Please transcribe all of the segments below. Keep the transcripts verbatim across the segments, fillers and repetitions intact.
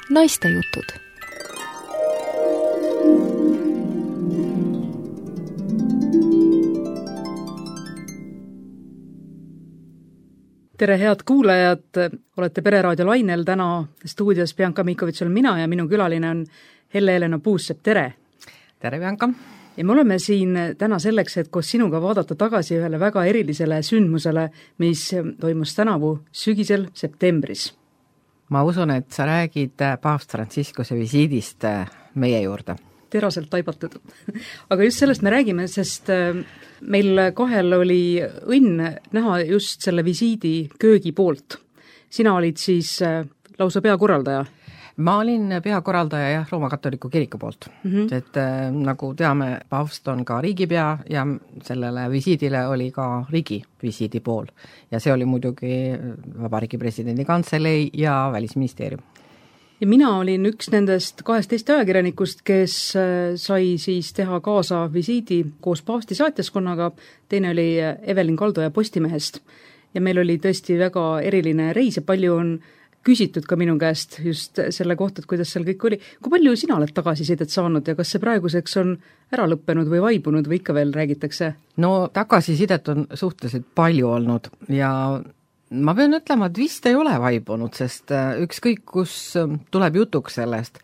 Naistejutud. Tere, head kuulajad, olete Pereraadio lainel, täna stuudios Bianca Mikovits olen mina ja minu külaline on Helle-Elena Puussepp, tere! Tere, Bianca! Ja me oleme siin täna selleks, et koos sinuga vaadata tagasi ühele väga erilisele sündmusele, mis toimus tänavu sügisel septembris. Ma usun, et sa räägid paavst Franciscuse visiidist meie juurde. Teraselt taibatud. Aga just sellest me räägime, sest meil kahel oli õnn näha just selle visiidi köögi poolt. Sina olid siis lausa peakorraldaja. Ma olin peakorraldaja jah, Rooma katoliku kiriku poolt. Mm -hmm. Et äh, nagu teame, paavst on ka riigipea ja sellele visiidile oli ka riigi visiidi pool. Ja see oli muidugi Vabariigi presidendi kantselei ja välisministeerium. Ja mina olin üks nendest kaheteist ajakirjanikust, kes sai siis teha kaasa visiidi koos paavsti saatjaskonnaga, teine oli Evelin Kaldoja Postimehest. Ja meil oli tõesti väga eriline reis ja palju on küsitud ka minu käest just selle kohta, et kuidas seal kõik oli. Kui palju sina oled tagasisidet saanud ja kas see praeguseks on ära lõppenud või vaibunud või ikka veel räägitakse? No tagasisidet on suhteliselt palju olnud ja ma pean ütlema, et vist ei ole vaibunud, sest ükskõik, kus tuleb jutuks sellest,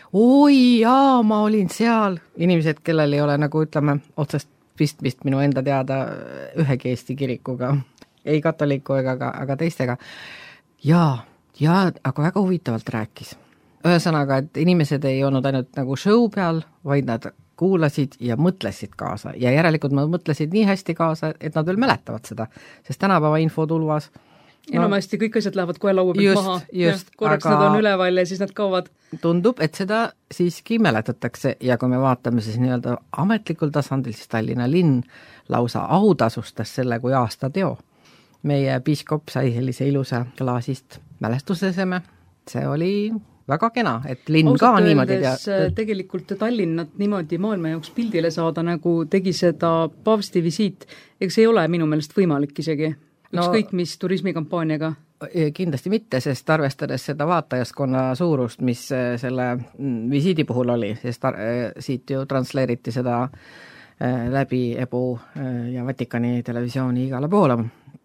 oi jaa, ma olin seal, inimesed, kellel ei ole nagu ütleme otsest pistmist minu enda teada ühegi Eesti kirikuga, ei katoliku ega ka, aga teistega, jaa, jaa, aga väga huvitavalt rääkis. Ühesõnaga, et inimesed ei olnud ainult nagu show peal, vaid nad kuulasid ja mõtlesid kaasa ja järelikult nad mõtlesid nii hästi kaasa, et nad veel mäletavad seda, sest tänapäeva infotulvas no, enamasti kõik asjad lähevad kohe laua pealt maha just, ja korraks nad on üleval ja siis nad kaovad. Tundub, et seda siiski mäletatakse ja kui me vaatame siis nii-öelda ametlikul tasandil, siis Tallinna linn lausa autasustas selle kui aastateo. Meie piiskop sai sellise ilusa klaasist mälestuseseme, see oli väga kena, et linn Ausalt ka niimoodi tea. Tegelikult Tallinnat niimoodi maailma jaoks pildile saada, nagu tegi seda paavsti visiit, eks ei ole minu meelest võimalik isegi, ükskõik no, mis turismikampaaniaga. Kindlasti mitte, sest arvestades seda vaatajaskonna suurust, mis selle visiidi puhul oli, sest siit ju transleeriti seda läbi Ebu ja Vatikani televisiooni igale poole.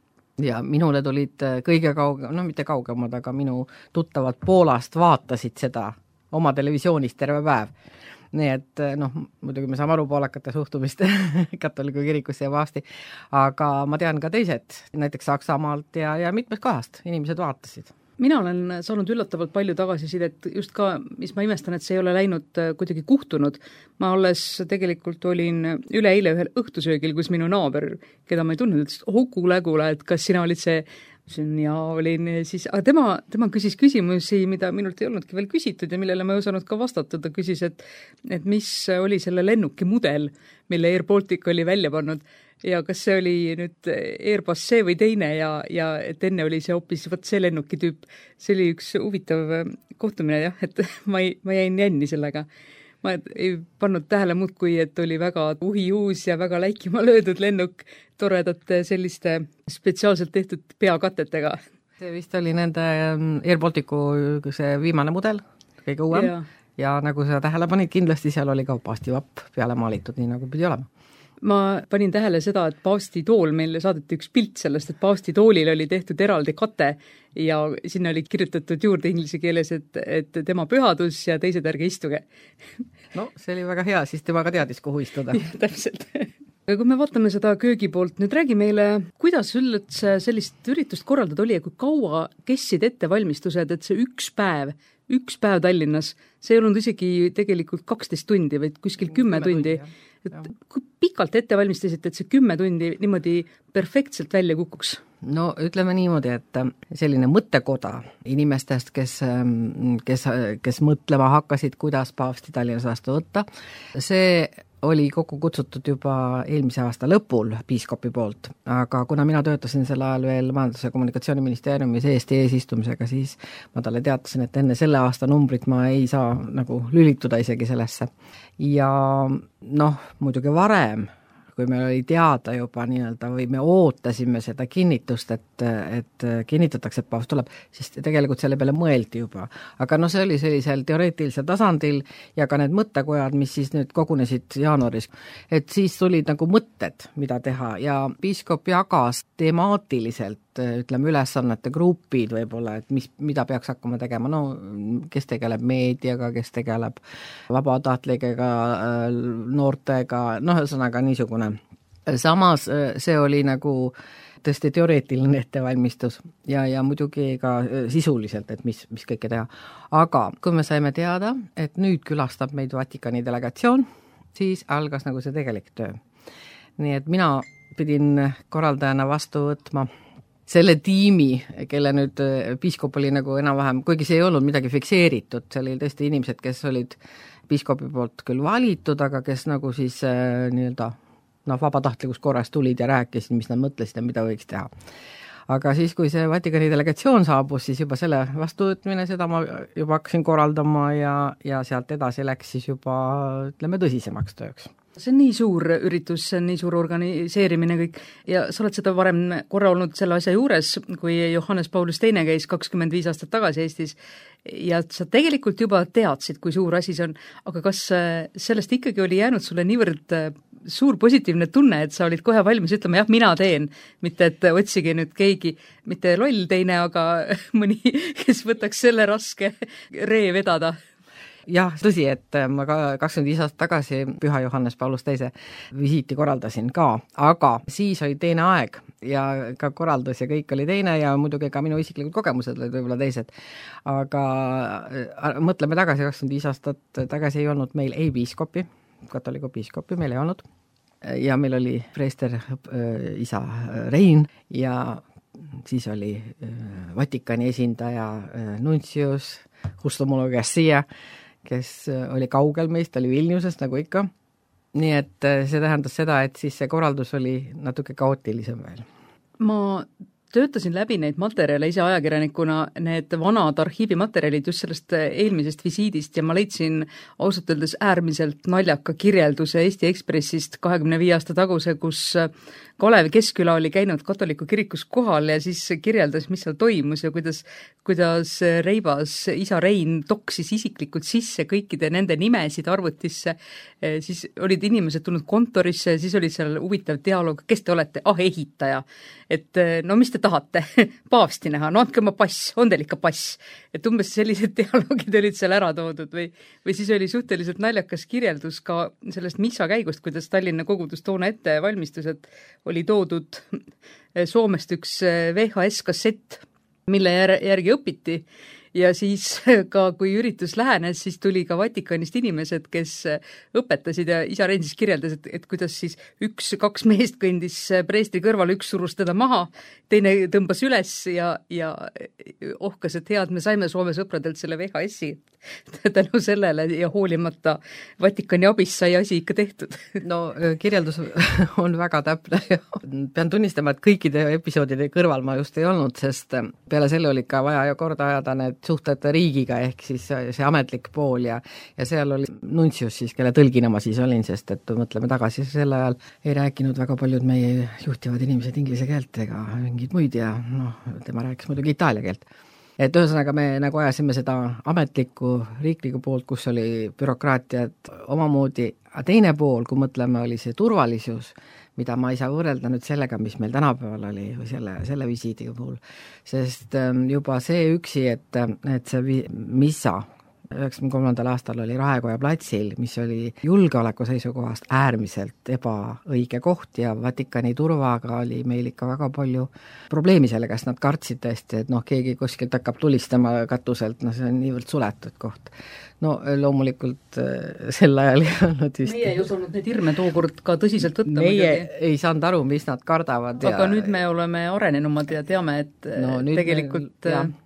Ja minule tulid kõige kaugem, no mitte kaugemad, aga minu tuttavad Poolast vaatasid seda oma televisioonist terve päev. Nii et noh, muidugi me saame aru poolakate suhtumist katoliku kirikusse ja paavsti, aga ma tean ka teised, näiteks Saksamaalt ja, ja mitmest kohast inimesed vaatasid. Mina olen saanud üllatavalt palju tagasisidet, just ka, mis ma imestan, et see ei ole läinud kuidagi kuhtunud. Ma alles tegelikult olin üle eile ühel õhtusöögil, kus minu naaber, keda ma ei tundnud, ütles, oh kuule-kuule, et kas sina olid see, ja olin siis, aga tema, tema küsis küsimusi, mida minult ei olnudki veel küsitud ja millele ma ei osanud ka vastata. Ta küsis, et, et mis oli selle lennuki mudel, mille Air Baltic oli välja pannud ja kas see oli nüüd Airbus see või teine ja, ja et enne oli see hoopis võt see lennuki tüüp. See oli üks huvitav kohtumine jah, et ma, ei, ma jäin jänni sellega. Ma ei pannud tähele muud, kui et oli väga uhiuus ja väga läikima löödud lennuk toredate selliste spetsiaalselt tehtud peakatetega. See vist oli nende Air Balticu see viimane mudel, kõige uuem ja, ja nagu sa tähele panid, kindlasti seal oli ka paastivapp peale maalitud, nii nagu pidi olema. Ma panin tähele seda, et paavsti tool, meile saadeti üks pilt sellest, et paavsti toolil oli tehtud eraldi kate ja sinna oli kirjutatud juurde inglise keeles, et, et tema pühadus ja teised ärge istuge. No, see oli väga hea, siis tema ka teadis, kuhu istuda. Ja, täpselt. Aga kui me vaatame seda köögi poolt, nüüd räägi meile, kuidas üldse sellist üritust korraldada oli ja kui kaua kessid ettevalmistused, et see üks päev, üks päev Tallinnas, see ei olnud isegi tegelikult kaksteist tundi, vaid kuskil kümme tundi. Et kui pikalt ette valmistasite, et see kümme tundi niimoodi perfektselt välja kukuks? No ütleme niimoodi, et selline mõttekoda inimestest, kes, kes, kes mõtlema hakkasid, kuidas paavsti Tallinnas vastu võtta, see oli kokku kutsutud juba eelmise aasta lõpul piiskopi poolt, aga kuna mina töötasin sel ajal veel Majandus- ja Kommunikatsiooniministeeriumis Eesti eesistumisega, siis ma talle teatasin, et enne selle aasta numbrit ma ei saa nagu lülituda isegi sellesse. Ja noh, muidugi varem, kui meil oli teada juba nii-öelda või me ootasime seda kinnitust, et, et kinnitatakse, et paavst tuleb, siis tegelikult selle peale mõeldi juba. Aga no see oli sellisel teoreetilisel tasandil ja ka need mõttekojad, mis siis nüüd kogunesid jaanuaris, et siis tulid nagu mõtted, mida teha ja piiskop jagas temaatiliselt ütleme, ülesannete grupid võib-olla, et mis, mida peaks hakkama tegema, no kes tegeleb meediaga, kes tegeleb vabatahtlikega, noortega, noh, ühesõnaga niisugune. Samas see oli nagu tõesti teoreetiline ettevalmistus ja, ja muidugi ka sisuliselt, et mis, mis kõike teha. Aga kui me saime teada, et nüüd külastab meid Vatikani delegatsioon, siis algas nagu see tegelik töö. Nii et mina pidin korraldajana vastu võtma selle tiimi, kelle nüüd piiskop oli nagu enam-vähem, kuigi see ei olnud midagi fikseeritud, see oli tõesti inimesed, kes olid piiskopi poolt küll valitud, aga kes nagu siis äh, nii-öelda no, vabatahtlikus korras tulid ja rääkisid, mis nad mõtlesid ja mida võiks teha. Aga siis, kui see Vatikani delegatsioon saabus, siis juba selle vastuvõtmine, seda ma juba hakkasin korraldama ja, ja sealt edasi läks siis juba, ütleme, tõsisemaks tööks. See on nii suur üritus, see on nii suur organiseerimine kõik ja sa oled seda varem korra olnud selle asja juures, kui Johannes Paulus teine käis kakskümmend viis aastat tagasi Eestis ja sa tegelikult juba teadsid, kui suur asi see on, aga kas sellest ikkagi oli jäänud sulle niivõrd suur positiivne tunne, et sa olid kohe valmis ütlema, jah, mina teen, mitte et otsige nüüd keegi, mitte loll teine, aga mõni, kes võtaks selle raske ree vedada? Jah, tõsi, et ma ka kakskümmend viis aastat tagasi Püha Johannes Paulus teise visiiti korraldasin ka, aga siis oli teine aeg ja ka korraldus ja kõik oli teine ja muidugi ka minu isiklikud kogemused olid võib-olla teised. Aga mõtleme tagasi, kakskümmend viis aastat tagasi ei olnud meil ei piiskopi, katoliku piiskopi meil ei olnud ja meil oli preester äh, isa Rein ja siis oli äh, Vatikani esindaja äh, Nuncius Justo Mulo Garcia, kes oli kaugel meist, oli Vilniusest nagu ikka. Nii et see tähendas seda, et siis see korraldus oli natuke kaootilisem veel. Ma töötasin läbi neid materjale ise ajakirjanikuna, need vanad arhiivimaterjalid just sellest eelmisest visiidist ja ma leidsin ausalt öeldes äärmiselt naljaka kirjelduse Eesti Ekspressist kahekümne viie aasta taguse, kus Kalevi Keskküla oli käinud katoliku kirikus kohal ja siis kirjeldas, mis seal toimus ja kuidas, kuidas Reibas isa Rein toksis isiklikult sisse kõikide nende nimesid arvutisse, siis olid inimesed tulnud kontorisse ja siis oli seal huvitav dialoog, kes te olete? Ah, ehitaja. Et no mis te tahate? Paavsti näha, no andke oma pass, on teil ikka pass? Et umbes sellised dialoogid olid seal ära toodud või, või siis oli suhteliselt naljakas kirjeldus ka sellest missa käigust, kuidas Tallinna kogudus toona ette valmistus, et oli toodud Soomest üks V H S-kassett, mille järgi õpiti ja siis ka kui üritus lähenes, siis tuli ka Vatikanist inimesed, kes õpetasid ja isa Rein siis kirjeldas, et, et kuidas siis üks, kaks meest kõndis preestri kõrval, üks surus teda maha, teine tõmbas üles ja, ja ohkas, et head, me saime Soome sõpradelt selle V H S-i. Tänu sellele ja hoolimata Vatikani abist sai asi ikka tehtud. No kirjeldus on väga täpne ja pean tunnistama, et kõikide episoodide kõrval ma just ei olnud, sest peale selle oli ka vaja ju korda ajada need suhted riigiga, ehk siis see ametlik pool ja, ja seal oli Nuncius siis, kelle tõlgina ma siis olin, sest et mõtleme tagasi, selle ajal ei rääkinud väga paljud meie juhtivad inimesed inglise keelt ega mingid muid ja noh, tema rääkis muidugi itaalia keelt. Et ühesõnaga me nagu ajasime seda ametlikku riiklikku poolt, kus oli bürokraatiat omamoodi, aga teine pool, kui mõtleme, oli see turvalisus, mida ma ei saa võrrelda nüüd sellega, mis meil tänapäeval oli või selle, selle visiidi puhul. Sest juba see üksi, et, et see missa üheksakümne kolmandal aastal oli Raekoja platsil, mis oli julgeoleku seisukohast äärmiselt ebaõige koht ja Vatikani turvaga oli meil ikka väga palju probleemi sellega, sest nad kartsid tõesti, et noh, keegi kuskilt hakkab tulistama katuselt, no see on niivõrd suletud koht. No loomulikult sel ajal ei olnud vist. Meie ei osanud neid hirme tookord ka tõsiselt võtta. Meie muidugi ei saanud aru, mis nad kardavad. Aga ja nüüd me oleme arenenumad ja teame, et no, tegelikult me,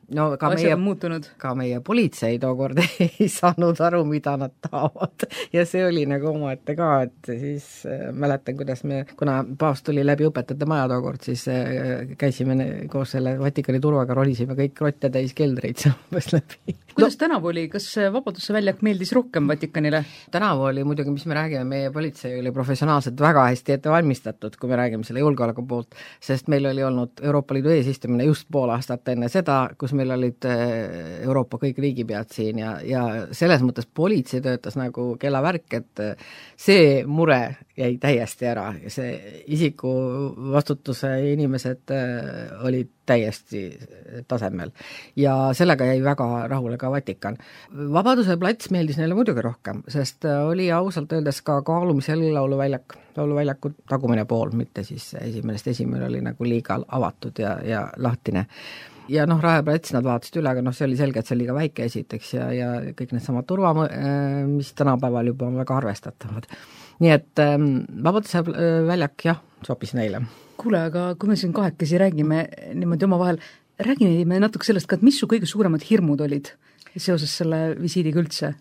no ka asjad meie, on muutunud. Ka meie politsei tookord ei saanud aru, mida nad tahavad ja see oli nagu omaette ka, et siis äh, mäletan, kuidas me, kuna paavst tuli läbi õpetajate maja tookord, siis äh, käisime koos selle Vatikani turvaga, rolisime kõik rotte täis keldreid umbes läbi. Kuidas no, tänav oli, kas Vabaduse väljak meeldis rohkem Vatikanile? Tänav oli muidugi, mis me räägime, meie politsei oli professionaalselt väga hästi ette valmistatud, kui me räägime selle julgeoleku poolt, sest meil oli olnud Euroopa Liidu eesistumine just pool aastat enne seda, kus meil olid Euroopa kõik riigipead siin ja, ja selles mõttes politsei töötas nagu kellavärk, et see mure jäi täiesti ära ja see isiku vastutuse inimesed olid täiesti tasemel ja sellega jäi väga rahule ka Vatikan. Vabaduse plats meeldis neile muidugi rohkem, sest oli ausalt öeldes ka kaalumisel lauluväljak, lauluväljaku tagumine pool, mitte siis esimesest esimene oli nagu liiga avatud ja, ja lahtine. Ja noh, Rae plats nad vaatasid üle, aga noh, see oli selge, et see oli liiga väike esiteks ja, ja kõik need samad turva, mis tänapäeval juba on väga arvestatavad. Nii et ähm, Vabaduse väljak, jah, sopis neile. Kuule, aga kui me siin kahekesi räägime niimoodi oma vahel, räägime natuke sellest ka, et mis su kõige suuremad hirmud olid seoses selle visiidiga üldse?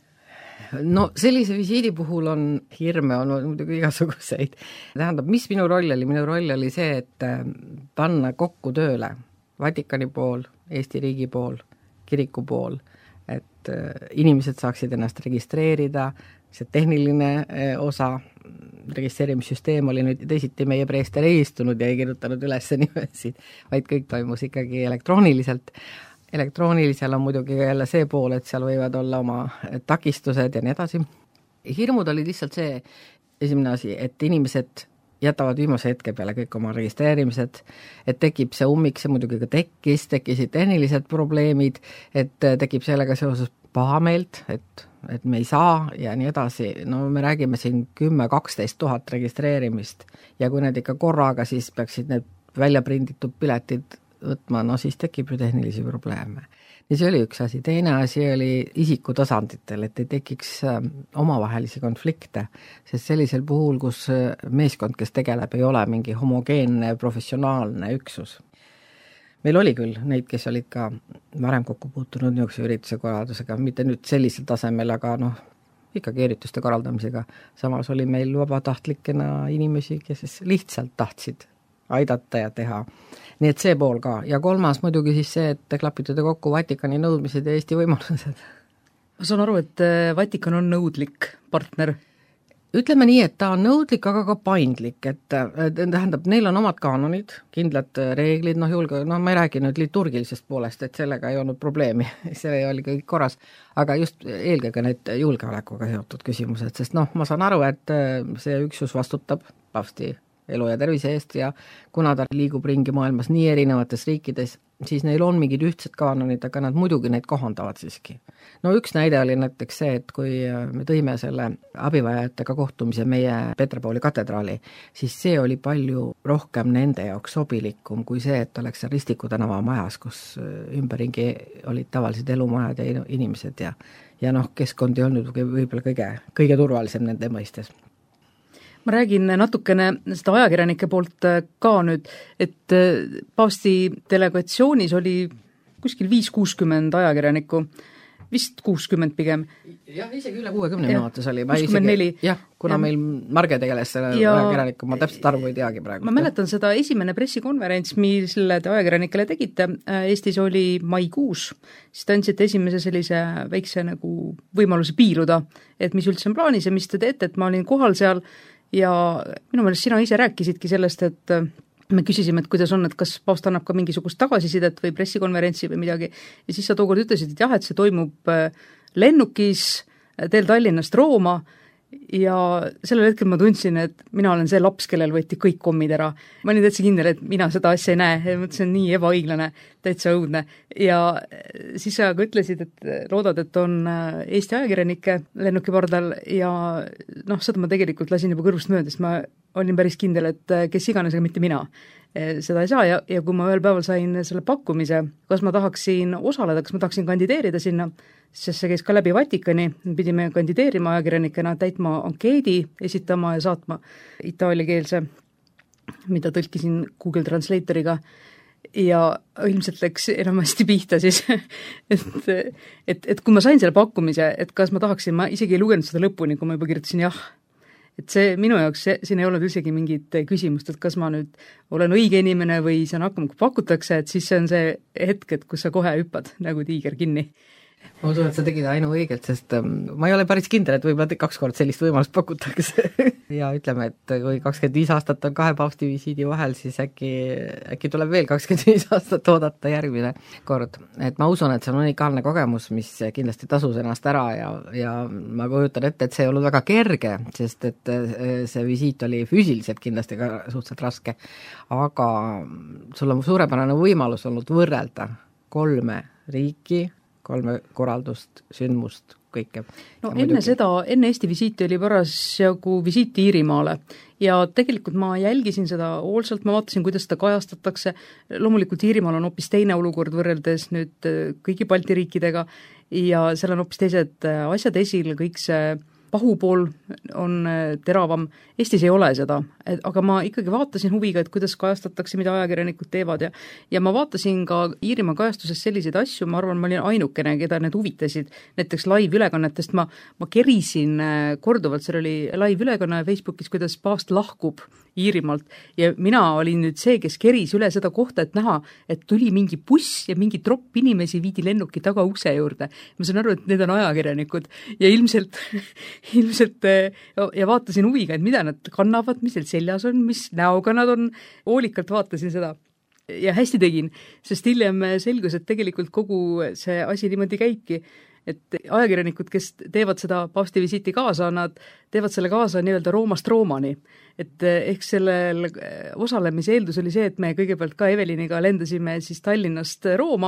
No sellise visiidi puhul on hirme olnud muidugi igasuguseid. Tähendab, mis minu roll oli? Minu roll oli see, et panna kokku tööle Vatikani pool, Eesti riigi pool, kiriku pool, et inimesed saaksid ennast registreerida, see tehniline osa, registreerimissüsteem oli nüüd teisiti meie preester ei istunud ja ei kirjutanud üles nimesid, vaid kõik toimus ikkagi elektrooniliselt. Elektroonilisel on muidugi jälle see pool, et seal võivad olla oma takistused ja nii edasi. Hirmud oli lihtsalt see esimene asi, et inimesed jätavad viimase hetke peale kõik oma registreerimised, et tekib see ummik, see muidugi ka tekkis, tekkisid tehnilised probleemid, et tekib sellega seoses pahameelt, et, et me ei saa ja nii edasi. No me räägime siin kümme kaksteist tuhat registreerimist ja kui need ikka korraga, siis peaksid need välja prinditud piletid võtma, no siis tekib ju tehnilisi probleeme. Ja see oli üks asi. Teine asi oli isiku tasanditel, et ei tekiks omavahelisi konflikte, sest sellisel puhul, kus meeskond, kes tegeleb, ei ole mingi homogeenne professionaalne üksus. Meil oli küll neid, kes olid ka varem kokku puutunud niisuguse ürituse korraldusega, mitte nüüd sellisel tasemel, aga noh, ikkagi ürituste korraldamisega. Samas oli meil vabatahtlikena inimesi, kes lihtsalt tahtsid aidata ja teha. Nii et see pool ka. Ja kolmas muidugi siis see, et klapitada kokku Vatikani nõudmised ja Eesti võimalused. Ma saan aru, et Vatikan on nõudlik partner. Ütleme nii, et ta on nõudlik, aga ka paindlik, et tähendab, neil on omad kaanonid, kindlad reeglid, noh julge, noh ma ei räägi nüüd liturgilisest poolest, et sellega ei olnud probleemi, see oli kõik korras, aga just eelkõige need julgeolekuga seotud küsimused, sest noh, ma saan aru, et see üksus vastutab paavsti elu ja tervise eest ja kuna ta liigub ringi maailmas nii erinevates riikides, siis neil on mingid ühtsed kaanonid, aga nad muidugi neid kohandavad siiski. No üks näide oli näiteks see, et kui me tõime selle abivajajatega kohtumise meie Petropooli katedraali, siis see oli palju rohkem nende jaoks sobilikum kui see, et oleks Ristiku tänava majas, kus ümberringi olid tavalised elumajad ja inimesed ja, ja noh, keskkond ei olnud võib-olla kõige, kõige turvalisem nende mõistes. Ma räägin natukene seda ajakirjanike poolt ka nüüd, et paavsti delegatsioonis oli kuskil viis kuuskümmend ajakirjanikku, vist kuuskümmend pigem. Jah, isegi üle kuuekümne minutis oli. kuuskümmend neli. Jah, kuna ja. Meil Marge tegeles selle ja, ajakirjanikku, ma täpselt arvu ei teagi praegu. Ma mäletan seda esimene pressikonverents, mille te ajakirjanikele tegite, Eestis oli maikuus, siis te andsite esimese sellise väikse nagu võimaluse piiluda, et mis üldse on plaanis ja mis te teete, et ma olin kohal seal ja minu meelest sina ise rääkisidki sellest, et me küsisime, et kuidas on, et kas paavst annab ka mingisugust tagasisidet või pressikonverentsi või midagi ja siis sa tookord ütlesid, et jah, et see toimub lennukis teel Tallinnast Rooma ja sellel hetkel ma tundsin, et mina olen see laps, kellel võeti kõik kommid ära. Ma olin täitsa kindel, et mina seda asja ei näe, mõtlesin nii ebaõiglane, täitsa õudne. Ja siis sa ka ütlesid, et loodad, et on Eesti ajakirjanike lennukipardal ja noh, seda ma tegelikult lasin juba kõrvust mööda, sest ma olin päris kindel, et kes iganes, aga mitte mina seda ei saa ja, ja kui ma ühel päeval sain selle pakkumise, kas ma tahaksin osaleda, kas ma tahaksin kandideerida sinna, sest see käis ka läbi Vatikani, pidime kandideerima ajakirjanikena, täitma ankeedi, esitama ja saatma itaaliakeelse, mida tõlkisin Google Translatoriga ja ilmselt läks enamasti pihta siis, et, et, et kui ma sain selle pakkumise, et kas ma tahaksin, ma isegi ei lugenud seda lõpuni, kui ma juba kirjutasin jah. Et see minu jaoks, see, siin ei olnud üldsegi mingit küsimust, et kas ma nüüd olen õige inimene või saan hakkama, kui pakutakse, et siis see on see hetk, et kus sa kohe hüppad nagu tiiger kinni. Ma usun, et sa tegid ainuõigelt, sest ma ei ole päris kindel, et võib-olla kaks kord sellist võimalust pakutakse. ja ütleme, et kui kakskümmend viis aastat on kahe paavsti visiidi vahel, siis äkki, äkki tuleb veel kakskümmend viis aastat oodata järgmine kord. Et ma usun, et see on unikaalne kogemus, mis kindlasti tasus ennast ära ja, ja ma kujutan ette, et see ei olnud väga kerge, sest et see visiit oli füüsiliselt kindlasti ka suhteliselt raske, aga sul on suurepärane võimalus olnud võrrelda kolme riiki, kolme korraldust, sündmust, kõike. No ja enne muidugi. Seda, enne Eesti visiiti oli parasjagu visiit Iirimaale ja tegelikult ma jälgisin seda hoolsalt, ma vaatasin, kuidas seda kajastatakse, loomulikult Iirimaal on hoopis teine olukord võrreldes nüüd kõigi Balti riikidega ja seal on hoopis teised asjad esil, kõik see pahupool on teravam, Eestis ei ole seda, et, aga ma ikkagi vaatasin huviga, et kuidas kajastatakse, mida ajakirjanikud teevad ja ja ma vaatasin ka Iirimaa kajastuses selliseid asju, ma arvan, ma olin ainukene, keda need huvitasid, näiteks live-ülekannetest ma, ma kerisin korduvalt, seal oli live-ülekanne Facebookis, kuidas paavst lahkub Iirimaalt ja mina olin nüüd see, kes keris üle seda kohta, et näha, et tuli mingi buss ja mingi tropp inimesi viidi lennuki taga ukse juurde. Ma saan aru, et need on ajakirjanikud ja ilmselt ilmselt ja vaatasin huviga, et mida nad kannavad, mis neil seljas on, mis näoga nad on, hoolikalt vaatasin seda ja hästi tegin, sest hiljem selgus, et tegelikult kogu see asi niimoodi käibki, et ajakirjanikud, kes teevad seda paavsti visiiti kaasa, nad teevad selle kaasa nii-öelda Roomast Roomani. Et ehk sellel osalemise eeldus oli see, et me kõigepealt ka Eveliniga lendasime siis Tallinnast Rooma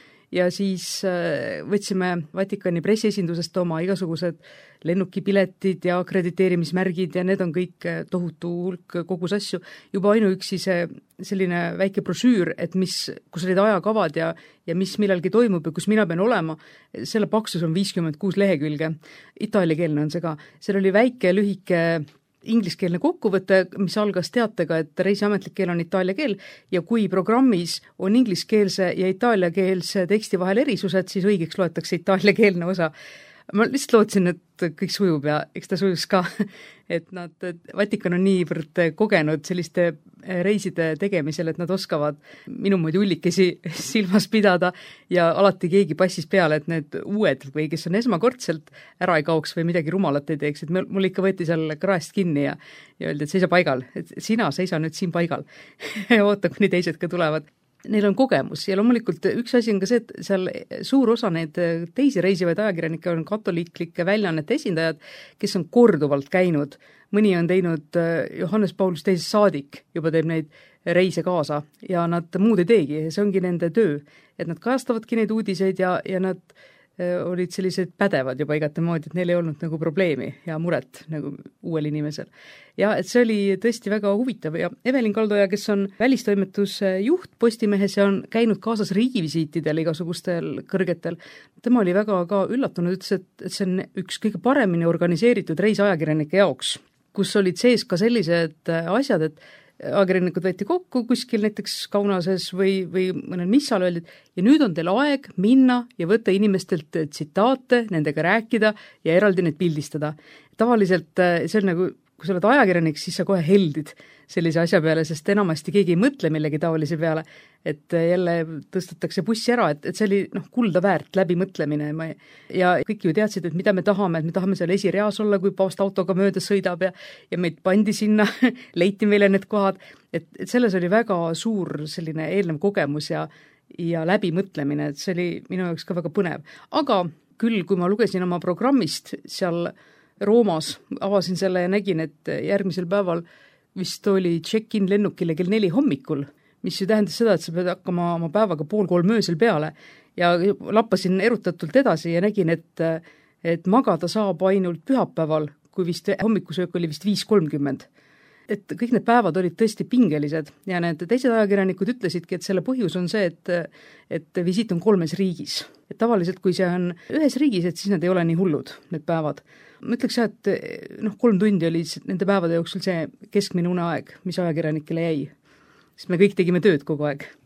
ja siis võtsime Vatikani pressiesindusest oma igasugused lennukipiletid ja akrediteerimismärgid ja need on kõik tohutu hulk kogus asju. Juba ainuüksi see selline väike brošüür, et mis, kus olid ajakavad ja, ja mis millalgi toimub ja kus mina pean olema, selle paksus on viiskümmend kuus lehekülge. Itaaliakeelne on see ka. Seal oli väike lühike ingliskeelne kokkuvõte, mis algas teatega, et reisi ametlik keel on itaalia keel ja kui programmis on ingliskeelse ja itaaliakeelse teksti vahel erisused, siis õigeks loetakse itaaliakeelne osa. Ma lihtsalt lootsin, et kõik sujub ja eks ta sujus ka, et nad, Vatikan on niivõrd kogenud selliste reiside tegemisel, et nad oskavad minu moodi ullikesi silmas pidada ja alati keegi passis peale, et need uued või kes on esmakordselt ära ei kaoks või midagi rumalat ei teeks, et mul ikka võeti seal kraest kinni ja, ja öeldi, et seisa paigal, et sina seisa nüüd siin paigal oota, kuni teised ka tulevad. Neil on kogemus ja loomulikult üks asi on ka see, et seal suur osa neid teisi reisivaid ajakirjanikke on katoliiklike väljaannete esindajad, kes on korduvalt käinud. Mõni on teinud Johannes Paulus teise saadik, juba teeb neid reise kaasa ja nad muud ei teegi, see ongi nende töö, et nad kajastavadki neid uudiseid ja, ja nad olid sellised pädevad juba igatemoodi, et neil ei olnud nagu probleemi ja muret nagu uuel inimesel. Ja et see oli tõesti väga huvitav ja Evelin Kaldoja, kes on välistoimetuse juht Postimehes ja on käinud kaasas riigivisiitidel igasugustel kõrgetel, tema oli väga ka üllatunud, ütles, et, et see on üks kõige paremini organiseeritud reis ajakirjanike jaoks, kus olid sees ka sellised asjad, et ajakirjanikud võeti kokku kuskil näiteks Kaunases või, või mõnel missal öeldi, ja nüüd on teil aeg minna ja võtta inimestelt tsitaate, nendega rääkida ja eraldi neid pildistada. Tavaliselt see on nagu, kui sa oled ajakirjanik, siis sa kohe heldid sellise asja peale, sest enamasti keegi ei mõtle millegi taolise peale, et jälle tõstetakse bussi ära, et, et see oli noh, kulda väärt läbimõtlemine ma, ja kõik ju teadsid, et mida me tahame, et me tahame seal esireas olla, kui paavst autoga mööda sõidab ja, ja meid pandi sinna, leiti meile need kohad, et, et selles oli väga suur selline eelnev kogemus ja, ja läbimõtlemine, et see oli minu jaoks ka väga põnev. Aga küll, kui ma lugesin oma programmist seal Roomas, avasin selle ja nägin, et järgmisel päeval vist oli check-in lennukile kell neli hommikul, mis ju tähendas seda, et sa pead hakkama oma päevaga pool kolm öösel peale ja lappasin erutatult edasi ja nägin, et, et magada saab ainult pühapäeval, kui vist hommikusöök oli vist viis kolmkümmend. Et kõik need päevad olid tõesti pingelised ja need teised ajakirjanikud ütlesidki, et selle põhjus on see, et, et visiit on kolmes riigis. Et tavaliselt, kui see on ühes riigis, et siis need ei ole nii hullud, need päevad. Ma ütleks jah, et noh, kolm tundi oli nende päevade jooksul see keskmine uneaeg, mis ajakirjanikele jäi. Sest me kõik tegime tööd kogu aeg.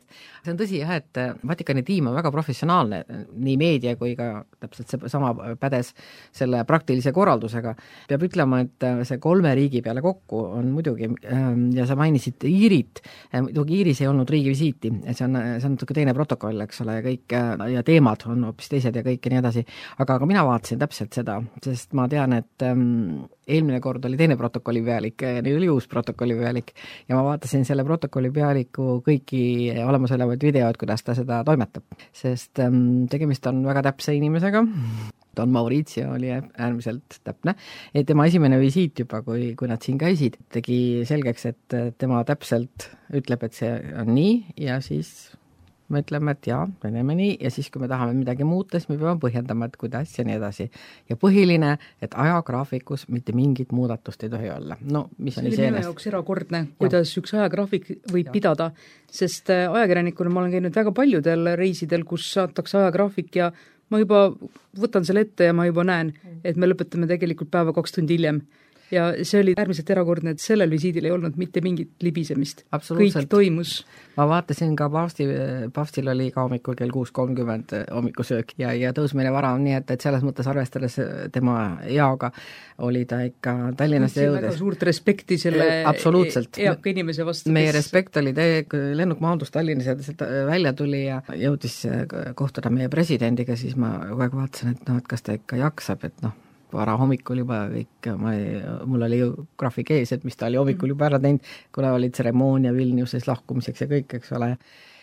see on tõsi jah, et Vatikani tiim on väga professionaalne, nii meedia kui ka täpselt see sama pädes selle praktilise korraldusega. Peab ütlema, et see kolme riigi peale kokku on muidugi, ja sa mainisid Iirit, muidugi Iiris ei olnud riigivisiiti, see on, see on natuke teine protokoll, eks ole, ja kõik, ja teemad on hoopis teised ja kõik ja nii edasi, aga, aga mina vaatasin täpselt seda, sest ma tean, et ähm, eelmine kord oli teine protokolli pealik, nii oli uus protokolli pealik ja ma vaatasin selle protokolli pealiku kõiki olemasolevaid videod, kuidas ta seda toimetab, sest ähm, tegemist on väga täpse inimesega. Don Maurizio oli äärmiselt täpne. Et tema esimene visiit juba, kui, kui nad siin käisid, tegi selgeks, et tema täpselt ütleb, et see on nii ja siis me ütleme, et jaa, me teeme nii ja siis, kui me tahame midagi muuta, siis me peame põhjendama, et kuidas ja nii edasi. Ja põhiline, et ajagraafikus mitte mingit muudatust ei tohi olla. No, mis see oli minu jaoks erakordne, kuidas ja. üks ajagraafik võib ja. pidada, sest ajakirjanikuna ma olen käinud väga paljudel reisidel, kus saataks ajagraafik ja ma juba võtan selle ette ja ma juba näen, et me lõpetame tegelikult päeva kaks tundi hiljem. Ja see oli äärmiselt erakordne, et sellel visiidil ei olnud mitte mingit libisemist. Kõik toimus. Ma vaatasin ka paavsti, paavstil oli ka hommikul kell kuus kolmkümmend hommikusöök ja, ja tõusmine vara on nii, et, et selles mõttes arvestades tema eaga oli ta ikka Tallinnast jõudes. Väga suurt respekti selle eaka inimese vastu. Meie kes... respekt oli tee, lennuk maandus Tallinnas ja ta välja tuli ja jõudis kohtuda meie presidendiga, siis ma kogu aeg vaatasin, et noh, et kas ta ikka jaksab, et noh, vara hommikul juba kõik, ma ei, mul oli ju graafik ees, et mis ta oli hommikul juba ära teinud, kuna oli tseremoonia Vilniuses lahkumiseks ja kõik, eks ole.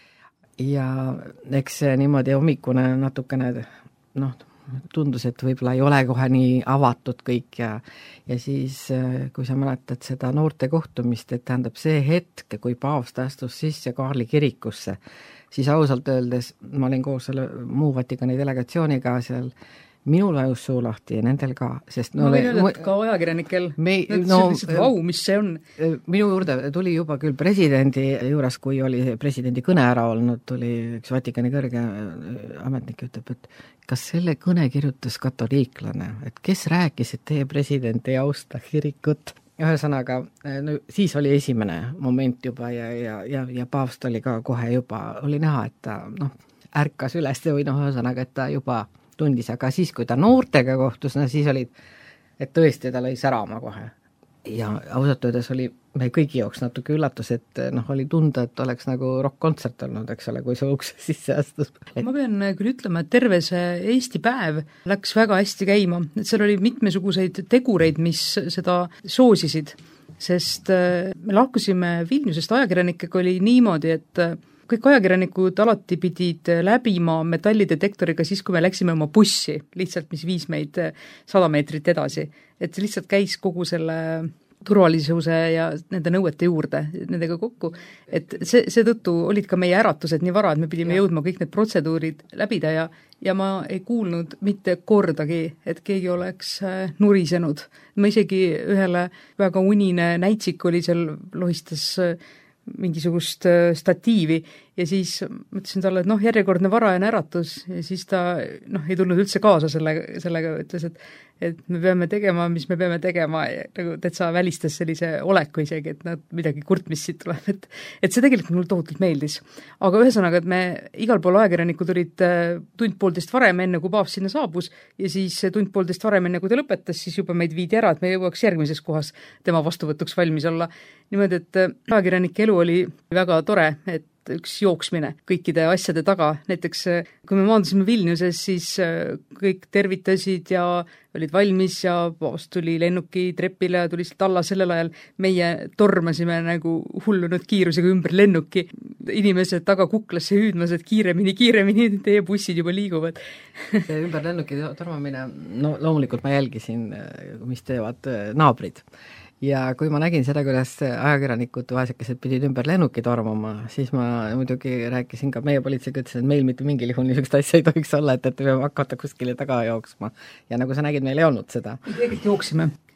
Ja eks niimoodi hommikune natukene, noh, tundus, et võib-olla ei ole kohe nii avatud kõik ja, ja siis, kui sa mäletad seda noorte kohtumist, et tähendab see hetk, kui paavst astus sisse Kaarli kirikusse, siis ausalt öeldes ma olin koos selle muu Vatikani delegatsiooniga seal, minul ajus suu lahti ja nendel ka, sest no, ma võin öelda, et ka ajakirjanikel me, no, lihtsalt, vau, mis see on? Minu juurde tuli juba küll presidendi juures, kui oli presidendi kõne ära olnud, tuli üks Vatikani kõrge ametnik ütleb, et kas selle kõne kirjutas katoliiklane, et kes rääkis, et teie president ei austa kirikut? Ühesõnaga, no, siis oli esimene moment juba ja, ja, ja, ja paavst oli ka kohe juba, oli näha, et ta noh, ärkas üles või noh, ühesõnaga, et ta juba tundis, aga siis, kui ta noortega kohtus, no siis oli, et tõesti ta lõi särama kohe. Ja ausalt öeldes oli me kõigi jooks natuke üllatus, et noh, oli tunda, et oleks nagu rock-kontsert olnud, eks ole, kui see ukse sisse astus. Et... ma pean küll ütlema, et terve see Eesti päev läks väga hästi käima, et seal oli mitmesuguseid tegureid, mis seda soosisid, sest me lahkusime Vilniusest ajakirjanikega oli niimoodi, et kõik ajakirjanikud alati pidid läbima metallidetektoriga siis, kui me läksime oma bussi, lihtsalt mis viis meid sada meetrit edasi. Et see lihtsalt käis kogu selle turvalisuse ja nende nõuete juurde, nendega kokku. Et see, see tõttu olid ka meie äratused nii vara, et me pidime ja. jõudma kõik need protseduurid läbida ja, ja ma ei kuulnud mitte kordagi, et keegi oleks nurisenud. Ma isegi ühele väga unine näitsik oli seal lohistas mingisugust statiivi ja siis mõtlesin talle, et noh, järjekordne varajane äratus ja siis ta noh, ei tulnud üldse kaasa selle, sellega, ütles, et et me peame tegema, mis me peame tegema ja nagu täitsa välistas sellise oleku isegi, et nad midagi kurtmist siit tuleb, et et see tegelikult mulle tohutult meeldis. Aga ühesõnaga, et me igal pool ajakirjanikud olid tund-poolteist varem, enne kui paavst sinna saabus ja siis tund-poolteist varem, enne kui ta lõpetas, siis juba meid viidi ära, et me jõuaks järgmises kohas tema vastuvõtuks valmis olla. Niimoodi, et ajakirjanike elu oli väga tore, et üks jooksmine kõikide asjade taga. Näiteks, kui me maandusime Vilniuses, siis kõik tervitasid ja olid valmis ja paavst tuli lennuki trepile ja tuli sealt alla sellel ajal. Meie tormasime nagu hullunud kiirusega ümber lennuki. Inimesed taga kuklasse hüüdmas, et kiiremini, kiiremini, teie bussid juba liiguvad. See ümber lennuki tormamine, no loomulikult ma jälgisin, mis teevad naabrid. Ja kui ma nägin seda, kuidas ajakirjanikud vaesekesed pidid ümber lennuki tormama, siis ma muidugi rääkisin ka meie politseiga, ütlesin, et meil mitte mingil juhul niisugust asja ei tohiks olla, et, et me peame hakata kuskile taga jooksma. Ja nagu sa nägid, meil ei olnud seda. Tegelikult jooksime.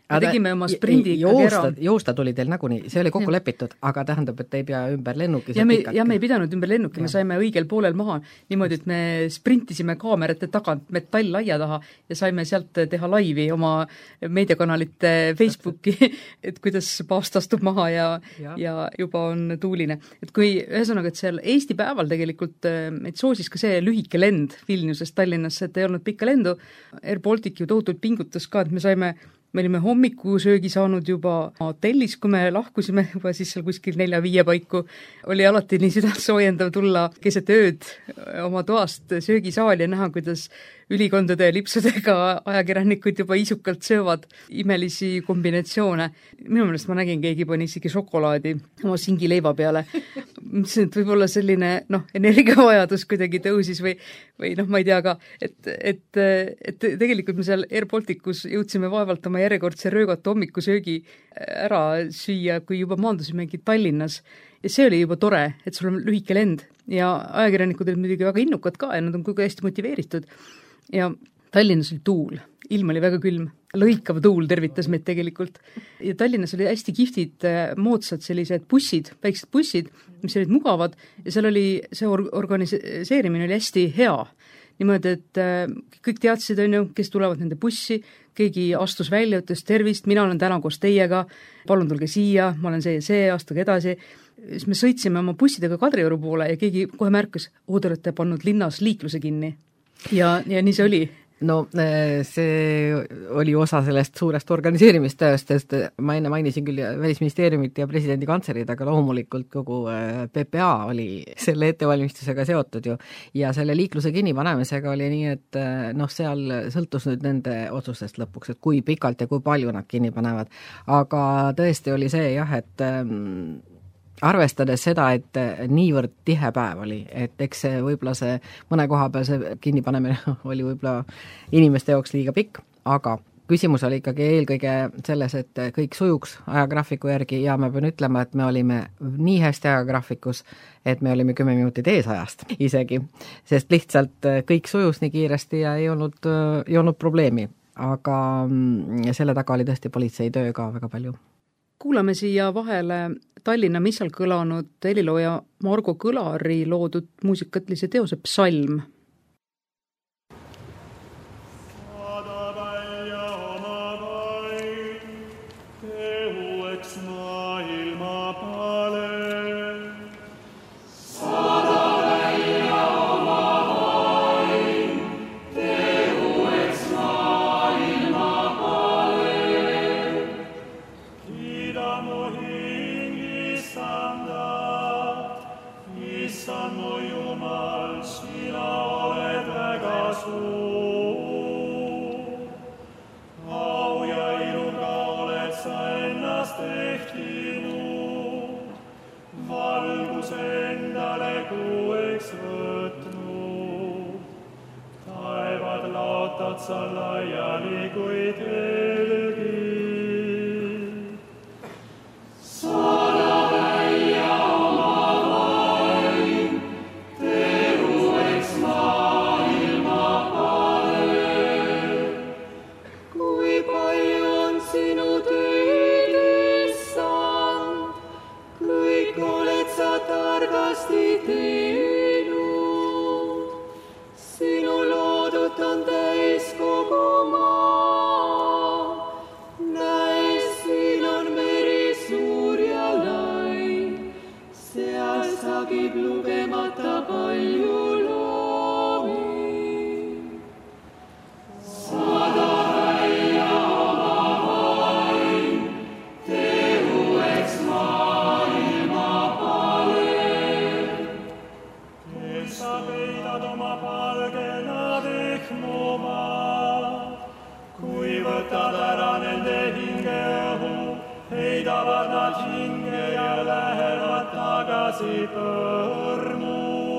me tegime oma sprindi ikkagi ära. Joosta tuli teil nagunii, see oli kokku ja. lepitud, aga tähendab, et ei pea ümber lennuki. Ja me, ja me ei pidanud ümber lennuki, me saime õigel poolel maha niimoodi, et me sprintisime kaamerate tagant metallaia taha ja saime sealt teha laivi oma meediakanalite Facebooki, et kuidas paast astub maha ja, ja. ja juba on tuuline. Et kui ühesõnaga, et seal Eesti päeval tegelikult meid soosis ka see lühike lend Vilniusest Tallinnasse, et ei olnud pikka lendu, Air Baltic ju tohutult pingutas ka, et me saime me olime hommikusöögi saanud juba hotellis, kui me lahkusime juba siis seal kuskil nelja-viie paiku. Oli alati nii südant soojendav tulla keset ööd oma toast söögisaali ja näha, kuidas ülikondade ja lipsudega ajakirjanikud juba isukalt söövad imelisi kombinatsioone. Minu meelest ma nägin, keegi pani isegi šokolaadi oma singileiva peale. Mõtlesin, et võib-olla selline noh, energiavajadus kuidagi tõusis või, või noh, ma ei tea ka, et, et, et tegelikult me seal Air Balticus jõudsime vaevalt oma järjekordse röögatu hommikusöögi ära süüa, kui juba maandusimegi Tallinnas. Ja see oli juba tore, et sul on lühike lend ja ajakirjanikud olid muidugi väga innukad ka ja nad on kuigi hästi motiveeritud. Ja Tallinnas oli tuul, ilm oli väga külm, lõikav tuul tervitas meid tegelikult. Ja Tallinnas oli hästi kihvtid moodsad sellised bussid, väiksed bussid, mis olid mugavad ja seal oli see or- organiseerimine oli hästi hea. Niimoodi, et kõik teadsid, on ju, kes tulevad nende bussi, keegi astus välja, ütles tervist, mina olen täna koos teiega, palun tulge siia, ma olen see ja see, astuge edasi. Siis me sõitsime oma bussidega Kadrioru poole ja keegi kohe märkas, oo, te olete pannud linnas liikluse kinni. Ja, ja nii see oli. No see oli osa sellest suurest organiseerimistööst, sest ma enne mainisin küll Välisministeeriumit ja presidendi kantserid, aga loomulikult kogu P P A oli selle ettevalmistusega seotud ju. Ja selle liikluse kinnipanemisega oli nii, et noh, seal sõltus nüüd nende otsustest lõpuks, et kui pikalt ja kui palju nad kinni panevad. Aga tõesti oli see jah, et arvestades seda, et niivõrd tihe päev oli, et eks see võib-olla see mõne koha peal see kinnipanemine oli võib-olla inimeste jaoks liiga pikk, aga küsimus oli ikkagi eelkõige selles, et kõik sujuks ajagraafiku järgi ja ma pean ütlema, et me olime nii hästi ajagraafikus, et me olime kümme minutit ees ajast isegi, sest lihtsalt kõik sujus nii kiiresti ja ei olnud, ei olnud probleemi, aga selle taga oli tõesti politseitöö ka väga palju. Kuulame siia vahele Tallinna Missal kõlanud helilooja Margo Kõlari loodud muusikatlise teose Psalm. Sa laiali kui telgi. Saada välja oma vaim, terueks maailma palel. Kui palju on sinu tööd, issand, kõik oled sa targasti teinud. Sinu loodut on täis kogu maa. Näis, siin on meri suur ja lai. Seal sagib lugemata palju loomi. Saada välja oma vaim, terueks maailma palel. Kes sa peidad oma palgenad ehmuvad, kui võtad ära nende hingeõhu, heidavad nad hinge ja lähevad tagasi põrmu.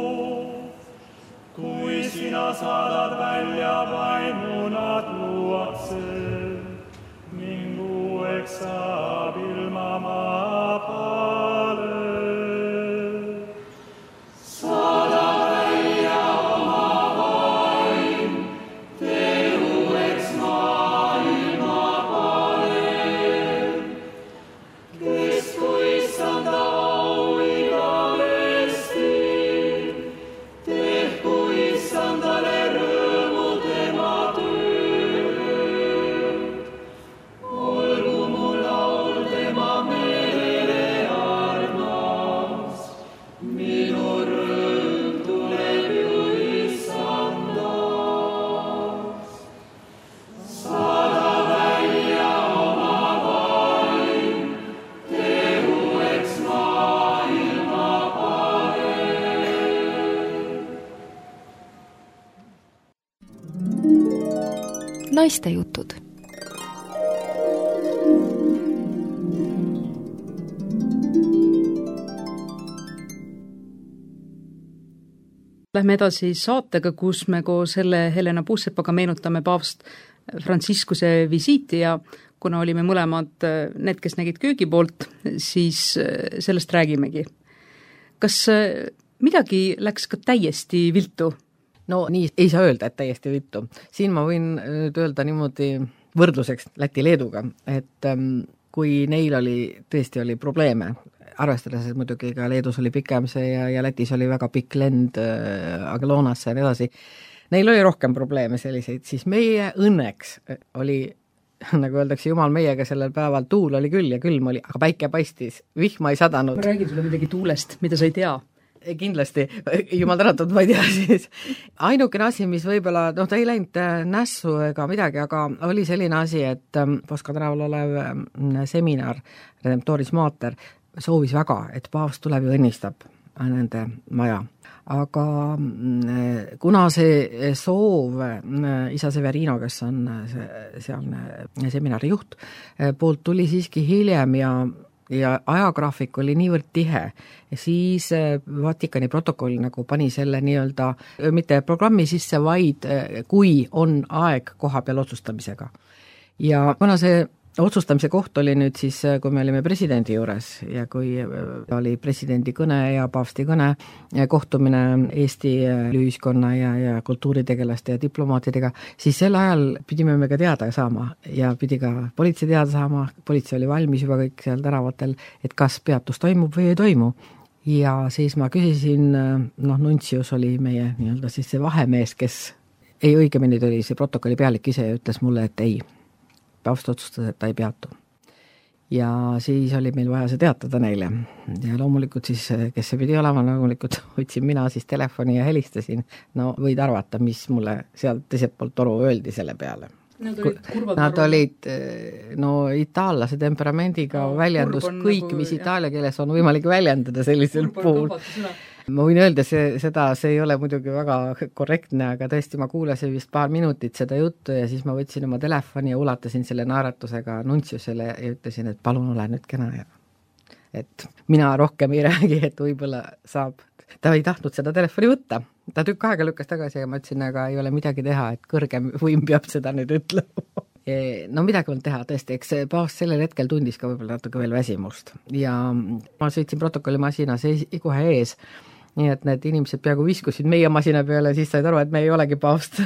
Kui sina saadad välja vaimu, nad luuakse, ning uueks saab ilma maa palel. Saada välja oma vaim, terueks maailma palel. naistejutud. Lähme edasi saatega, kus me koos selle Helena Puussepaga meenutame paavst Franciscuse visiiti ja kuna olime mõlemad need, kes nägid köögi poolt, siis sellest räägimegi. Kas midagi läks ka täiesti viltu? No nii ei saa öelda, et täiesti viltu. Siin ma võin nüüd öelda niimoodi võrdluseks Läti-Leeduga, et kui neil oli, tõesti oli probleeme, arvestades, et muidugi ka Leedus oli pikem see ja, ja Lätis oli väga pikk lend äh, Aglonasse ja nii edasi, neil oli rohkem probleeme selliseid, siis meie õnneks oli, nagu öeldakse, jumal meiega sellel päeval, tuul oli küll ja külm oli, aga päike paistis, vihma ei sadanud. Ma räägin sulle midagi tuulest, mida sa ei tea. Kindlasti, jumal tänatud, ma ei tea siis. Ainukene asi, mis võib-olla, noh, ta ei läinud nässu ega midagi, aga oli selline asi, et Poska tänaval olev seminar Redemptoris Mater soovis väga, et paavst tuleb ja õnnistab nende maja. Aga kuna see soov isa Severino, kes on sealne seminari juht, poolt tuli siiski hiljem ja ja ajagraafik oli niivõrd tihe, siis Vatikani protokoll nagu pani selle nii-öelda mitte programmi sisse, vaid kui on aeg koha peal otsustamisega. Ja kuna see otsustamise koht oli nüüd siis, kui me olime presidendi juures ja kui oli presidendi kõne ja paavsti kõne kohtumine Eesti ühiskonna ja, ja kultuuritegelaste ja diplomaatidega, siis sel ajal pidime me ka teada saama ja pidi ka politsei teada saama, politsei oli valmis juba kõik seal tänavatel, et kas peatus toimub või ei toimu. Ja siis ma küsisin, noh, Nuntius oli meie nii-öelda siis see vahemees, kes ei õigemini tuli see protokolli pealik ise ja ütles mulle, et ei, paavst otsustas, et ta ei peatu. Ja siis oli meil vaja see teatada neile. Ja loomulikult siis, kes see pidi olema, loomulikult võtsin mina siis telefoni ja helistasin. No võid arvata, mis mulle sealt teiselt poolt toru öeldi selle peale. Nad olid kurvad. Nad olid, no itaallase temperamendiga no, väljendus kõik, nagu, mis itaalia keeles on võimalik väljendada sellisel puhul. Ma võin öelda, see, seda, see ei ole muidugi väga korrektne, aga tõesti ma kuulasin vist paar minutit seda juttu ja siis ma võtsin oma telefoni ja ulatasin selle naeratusega Nuntiusele ja ütlesin, et palun ole nüüd kena ja et mina rohkem ei räägi, et võib-olla saab. Ta ei tahtnud seda telefoni võtta. Ta tükk aega lükkas tagasi ja ma ütlesin, aga ei ole midagi teha, et kõrgem võim peab seda nüüd ütlema. No midagi on teha tõesti, eks paavst sellel hetkel tundis ka võib-olla natuke veel väsimust ja ma sõitsin protokolli masinas kohe ees, nii et need inimesed peaaegu viskusid meie masina peale, siis said aru, et me ei olegi paavst.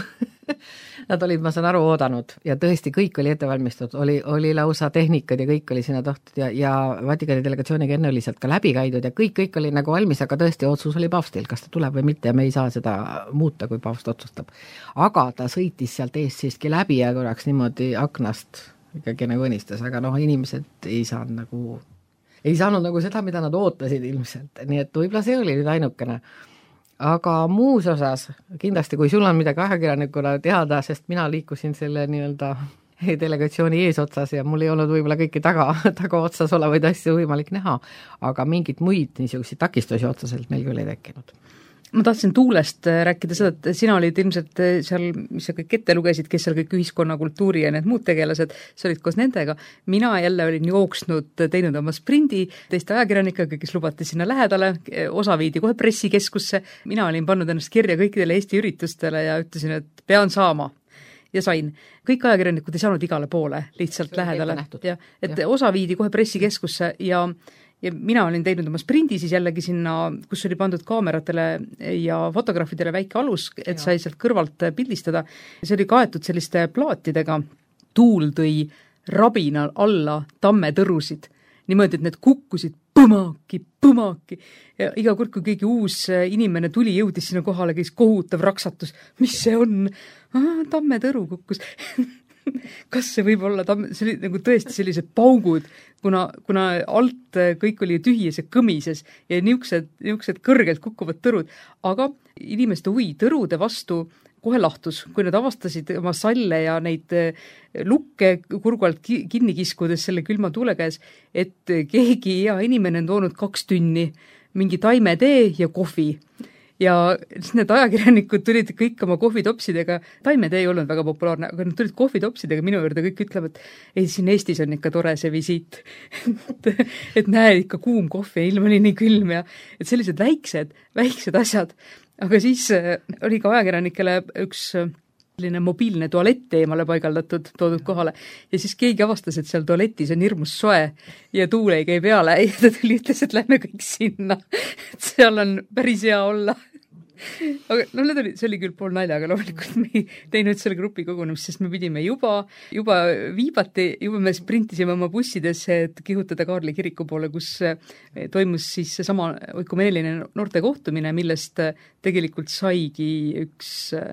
Nad olid, ma saan aru, oodanud ja tõesti kõik oli ette valmistatud, oli, oli lausa tehnikad ja kõik oli sinna tohtud ja, ja Vatikani delegatsiooniga enne oli sealt ka läbi käidud ja kõik, kõik oli nagu valmis, aga tõesti otsus oli paavstil, kas ta tuleb või mitte ja me ei saa seda muuta, kui paavst otsustab. Aga ta sõitis sealt eest siiski läbi ja korraks niimoodi aknast ikkagi nagu õnnistas, aga noh, inimesed ei saanud nagu ei saanud nagu seda, mida nad ootasid ilmselt, nii et võib-olla see oli nüüd ainukene. Aga muus osas, kindlasti kui sul on midagi ajakirjanikuna teada, sest mina liikusin selle nii-öelda delegatsiooni eesotsas ja mul ei olnud võib-olla kõiki taga, taga otsas olevaid asju võimalik näha, aga mingit muid niisuguseid takistusi otsaselt meil küll ei tekkinud. Ma tahtsin tuulest rääkida seda, et sina olid ilmselt seal, mis sa kõik ette lugesid, kes seal kõik ühiskonna, kultuuri ja need muud tegelased, sa olid koos nendega. Mina jälle olin jooksnud, teinud oma sprindi teiste ajakirjanikega, kes lubati sinna lähedale, osa viidi kohe pressikeskusse. Mina olin pannud ennast kirja kõikidele Eesti üritustele ja ütlesin, et pean saama. Ja sain. Kõik ajakirjanikud ei saanud igale poole lihtsalt lähedale. Ja, et ja. Osa viidi kohe pressikeskusse ja Ja mina olin teinud oma sprindi siis jällegi sinna, kus oli pandud kaameratele ja fotograafidele väike alus, et ja. Sai sealt kõrvalt pildistada. See oli kaetud selliste plaatidega. Tuul tõi rabinal alla tammetõrusid. Niimoodi, et need kukkusid põmaki, põmaki. Ja iga kord, kui keegi uus inimene tuli, jõudis sinna kohale, käis kohutav raksatus. Mis see on? Ah, tammetõru kukkus. Kas see võib olla, see oli nagu tõesti sellised paugud, kuna, kuna alt kõik oli tühjes ja kõmises ja niisugused, niisugused kõrgelt kukkuvad tõrud, aga inimeste huvi tõrude vastu kohe lahtus, kui nad avastasid oma salle ja neid lukke kurgu alt kinni kiskudes selle külma tuule käes, et keegi hea inimene on toonud kaks tünni, mingi taimetee ja kohvi. ja siis need ajakirjanikud tulid kõik oma kohvitopsidega, taimetee ei olnud väga populaarne, aga nad tulid kohvitopsidega minu juurde, kõik ütlevad, ei, siin Eestis on ikka tore see visiit. et, et näe, ikka kuum kohvi, ilm oli nii külm ja et sellised väiksed, väiksed asjad. Aga siis oli ka ajakirjanikele üks selline mobiilne tualett eemale paigaldatud, toodud kohale ja siis keegi avastas, et seal tualetis on hirmus soe ja tuul ei käi peale ja ta tuli ütles, et lähme kõik sinna, et seal on päris hea olla. Aga no need oli, see oli küll pool nalja, aga loomulikult me ei teinud selle grupi kogunemist, sest me pidime juba, juba viibati, juba me sprintisime oma bussidesse, et kihutada Kaarli kiriku poole, kus toimus siis seesama oikumeneline noorte kohtumine, millest tegelikult saigi üks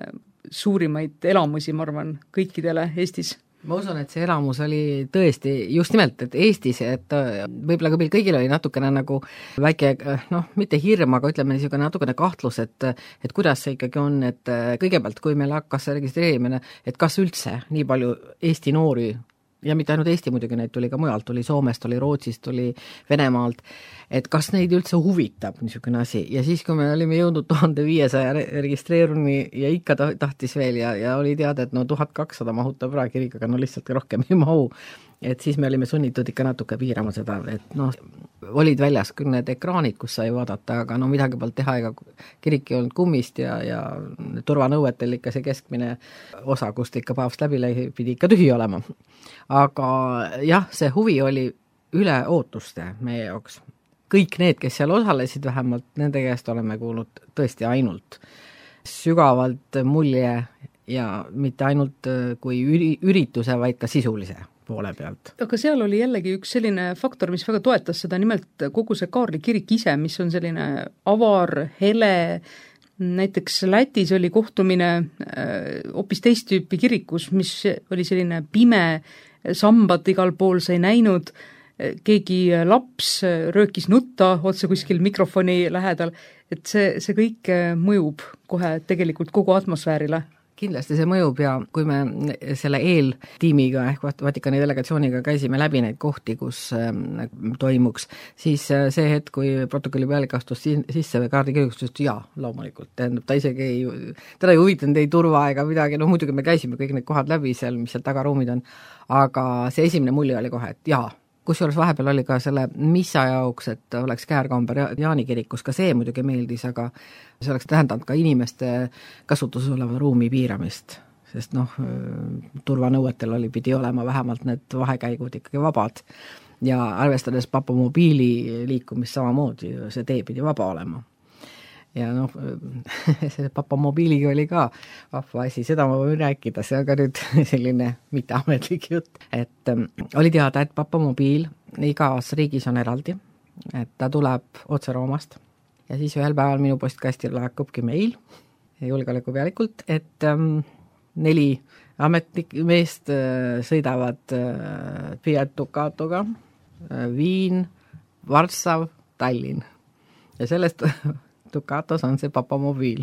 suurimaid elamusi, ma arvan, kõikidele Eestis. Ma usun, et see elamus oli tõesti just nimelt, et Eestis, et võib-olla ka meil kõigil oli natukene nagu väike, noh, mitte hirm, aga ütleme niisugune natukene kahtlus, et et kuidas see ikkagi on, et kõigepealt, kui meil hakkas registreerimine, et kas üldse nii palju Eesti noori, ja mitte ainult Eesti muidugi, neid tuli ka mujalt, tuli Soomest, tuli Rootsist, tuli Venemaalt, et kas neid üldse huvitab niisugune asi ja siis, kui me olime jõudnud tuhande viiesaja registreeruni ja ikka tahtis veel ja, ja oli teada, et no tuhat kakssada mahutab ära kirik, aga no lihtsalt rohkem ei mahu, et siis me olime sunnitud ikka natuke piirama seda, et noh, olid väljas küll need ekraanid, kus sai vaadata, aga no midagi polnud teha, ega kirik ei olnud kummist ja, ja turvanõuetel ikka see keskmine osa, kust ikka paavst läbi pidi ikka tühi olema. Aga jah, see huvi oli üle ootuste meie jaoks. Kõik need, kes seal osalesid vähemalt, nende käest oleme kuulnud tõesti ainult sügavalt mulje ja mitte ainult kui ürituse, vaid ka sisulise poole pealt. Aga seal oli jällegi üks selline faktor, mis väga toetas seda, nimelt kogu see Kaarli kirik ise, mis on selline avar, hele, näiteks Lätis oli kohtumine hoopis teist tüüpi kirikus, mis oli selline pime, sambad igal pool sai näinud, keegi laps röökis nutta otse kuskil mikrofoni lähedal, et see, see kõik mõjub kohe tegelikult kogu atmosfäärile. Kindlasti see mõjub ja kui me selle eeltiimiga ehk Vatikani delegatsiooniga käisime läbi neid kohti, kus toimuks, siis see hetk, kui protokolli pealik astus sisse või kaardi kirjustust, jaa, loomulikult, tähendab, ta isegi ei, teda ei huvitanud ei turva ega midagi, no muidugi me käisime kõik need kohad läbi seal, mis seal tagaruumid on, aga see esimene mulje oli kohe, et jaa, kusjuures vahepeal oli ka selle missa jaoks, et oleks käärkamber Jaani kirikus, ka see muidugi meeldis, aga see oleks tähendanud ka inimeste kasutuses oleva ruumi piiramist, sest noh, turvanõuetel oli, pidi olema vähemalt need vahekäigud ikkagi vabad ja arvestades papamobiili liikumist samamoodi, see tee pidi vaba olema. Ja noh, see papamobiiliga oli ka vahva asi, seda ma võin rääkida, see on ka nüüd selline mitteametlik jutt, et ähm, oli teada, et papamobiil igas riigis on eraldi, et ta tuleb otse Roomast ja siis ühel päeval minu postkasti laekubki meil julgeolekupealikult, et ähm, neli ametnikmeest äh, sõidavad äh, Fiat Ducatoga, äh, Viin, Varssav, Tallinn ja sellest Ducatos on see papamobiil.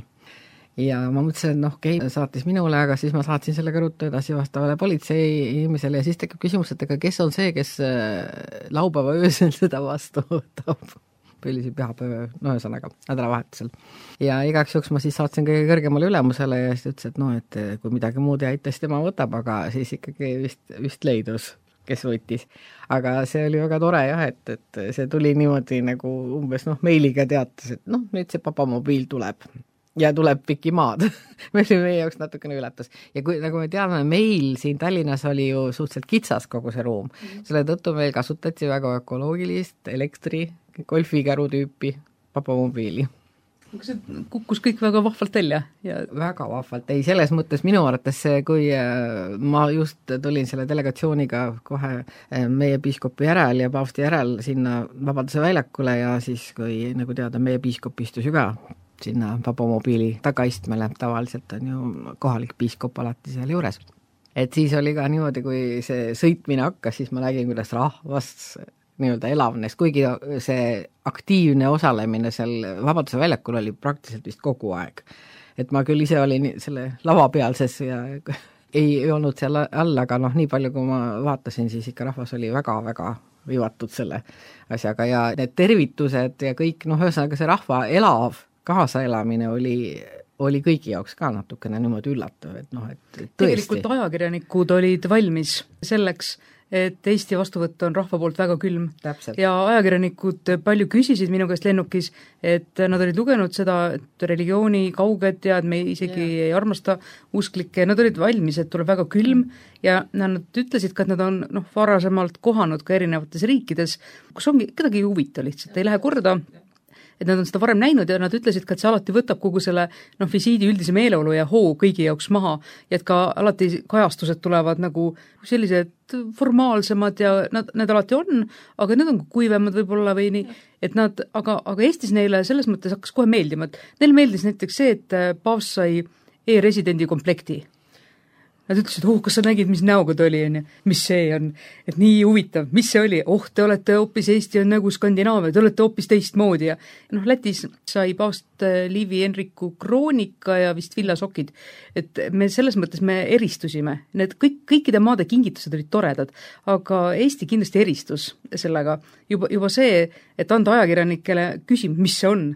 Ja ma mõtlesin, et noh, okei, saatis minule, aga siis ma saatsin sellega ruttu edasi vastavale politsei inimesele ja siis tekib küsimus, et ega kes on see, kes laupäeva öösel seda vastu võtab. Põlisi pühapäeva, no ühesõnaga, nädalavahetusel. Ja igaks juhuks ma siis saatsin kõige kõrgemale ülemusele ja siis ütles, et noh, et kui midagi muud ei aita, siis tema võtab, aga siis ikkagi vist, vist leidus, kes võttis. Aga see oli väga tore jah, et, et see tuli niimoodi nagu umbes noh, meiliga teatas, et noh, nüüd see papamobiil tuleb ja tuleb piki maad. me oli meie jaoks natukene üllatus. Ja kui, nagu me teame, meil siin Tallinnas oli ju suhteliselt kitsas kogu see ruum. Mm-hmm. Selle tõttu meil kasutati väga ökoloogilist elektri, golfikäru tüüpi papamobiili. Kas see kukkus kõik väga vahvalt välja? Ja... Väga vahvalt, ei selles mõttes minu arvates see, kui ma just tulin selle delegatsiooniga kohe meie piiskopi järel ja paavsti järel sinna Vabaduse väljakule ja siis, kui nagu teada, meie piiskop istus ju ka sinna papamobiili tagaistmele, tavaliselt on ju kohalik piiskop alati seal juures. Et siis oli ka niimoodi, kui see sõitmine hakkas, siis ma nägin, kuidas rahvast nii-öelda elavnes, kuigi see aktiivne osalemine seal Vabaduse väljakul oli praktiliselt vist kogu aeg. Et ma küll ise olin selle lava pealses ja ei olnud seal all, aga noh, nii palju kui ma vaatasin, siis ikka rahvas oli väga-väga viivatud selle asjaga ja need tervitused ja kõik, noh, ühesõnaga see rahva elav kaasaelamine oli oli kõigi jaoks ka natukene niimoodi üllatav, et noh, et tõesti. Tegelikult ajakirjanikud olid valmis selleks, et Eesti vastuvõtt on rahva poolt väga külm. Täpselt. Ja ajakirjanikud palju küsisid minu käest lennukis, et nad olid lugenud seda, et religiooni kauged ja et me isegi yeah. ei armasta usklikke, nad olid valmis, et tuleb väga külm ja nad ütlesid ka, et nad on noh, varasemalt kohanud ka erinevates riikides, kus ongi kedagi huvita lihtsalt, ei lähe korda, et nad on seda varem näinud ja nad ütlesid ka, et see alati võtab kogu selle noh, visiidi üldise meeleolu ja hoo kõigi jaoks maha ja et ka alati kajastused tulevad nagu sellised formaalsemad ja nad, need alati on, aga need on kuivemad võib-olla või nii, et nad, aga, aga Eestis neile selles mõttes hakkas kohe meeldima, et neile meeldis näiteks see, et paavst sai e-residendi komplekti. Nad ütlesid, oh, kas sa nägid, mis näoga ta oli, on, mis see on, et nii huvitav, mis see oli, oh, te olete hoopis Eesti on nagu Skandinaavia, te olete hoopis teistmoodi ja noh, Lätis sai paavst Liivi Henriku kroonika ja vist villasokid, et me selles mõttes me eristusime, need kõik, kõikide maade kingitused olid toredad, aga Eesti kindlasti eristus sellega, juba, juba see, et anda ajakirjanikele küsimus, mis see on,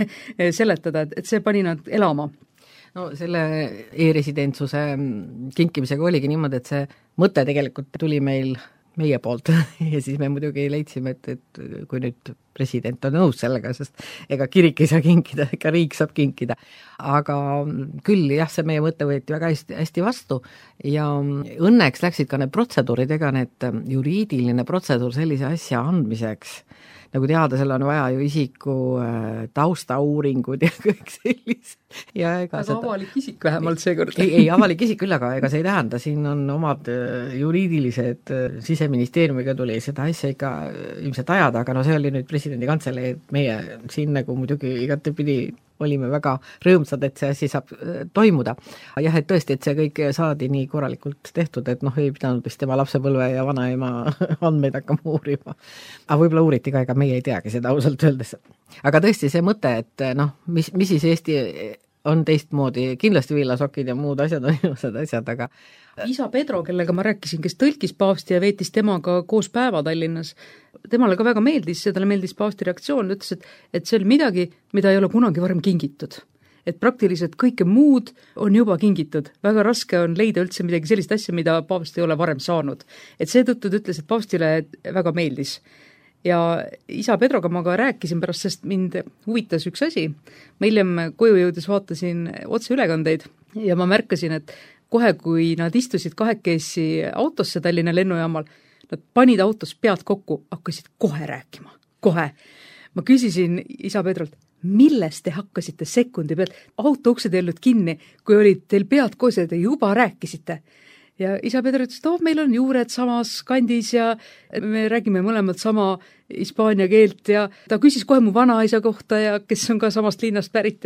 seletada, et, et see pani nad elama. No selle e-residentsuse kinkimisega oligi niimoodi, et see mõte tegelikult tuli meil meie poolt ja siis me muidugi leidsime, et, et kui nüüd president on nõus sellega, sest ega kirik ei saa kinkida, ega riik saab kinkida. Aga küll jah, see meie mõte võeti väga hästi, hästi vastu ja õnneks läksid ka need protseduurid, ega need juriidiline protseduur sellise asja andmiseks, nagu teada, selle on vaja ju isiku äh, taustauuringud ja kõik sellised. Ja ega aga seda... avalik isik vähemalt seekord. ei, ei, avalik isik küll, aga ega see ei tähenda, siin on omad äh, juriidilised äh, siseministeeriumiga tuli seda asja ikka äh, ilmselt ajada, aga no see oli nüüd presidendi kantselei, et meie siin nagu muidugi igatepidi olime väga rõõmsad, et see asi saab toimuda. Jah, et tõesti, et see kõik saadi nii korralikult tehtud, et noh, ei pidanud vist tema lapsepõlve ja vanaema andmeid hakkama uurima. Aga võib-olla uuriti ka, ega meie ei teagi seda ausalt öeldes. Aga tõesti see mõte, et noh, mis, mis siis Eesti on teistmoodi, kindlasti villasokid ja muud asjad on ilusad asjad, aga isa Pedro, kellega ma rääkisin, kes tõlkis paavsti ja veetis temaga koos päeva Tallinnas, temale ka väga meeldis, talle meeldis paavsti reaktsioon, ütles, et, et see oli midagi, mida ei ole kunagi varem kingitud. Et praktiliselt kõike muud on juba kingitud. Väga raske on leida üldse midagi sellist asja, mida paavst ei ole varem saanud. Et seetõttu ta ütles, et paavstile väga meeldis. Ja isa Pedroga ma ka rääkisin pärast, sest mind huvitas üks asi. Ma hiljem koju jõudes vaatasin otse ülekandeid ja ma märkasin, et kohe, kui nad istusid kahekesi autosse Tallinna lennujaamal, nad panid autos pead kokku, hakkasid kohe rääkima. Kohe. Ma küsisin isa Pedrolt, millest te hakkasite sekundi pealt? Auto uksed ei olnud kinni, kui olid teil pead koos ja te juba rääkisite. Ja isa Pedro ütles, et oh, meil on juured samas kandis ja me räägime mõlemad sama hispaania keelt ja ta küsis kohe mu vanaisa kohta ja kes on ka samast linnast pärit.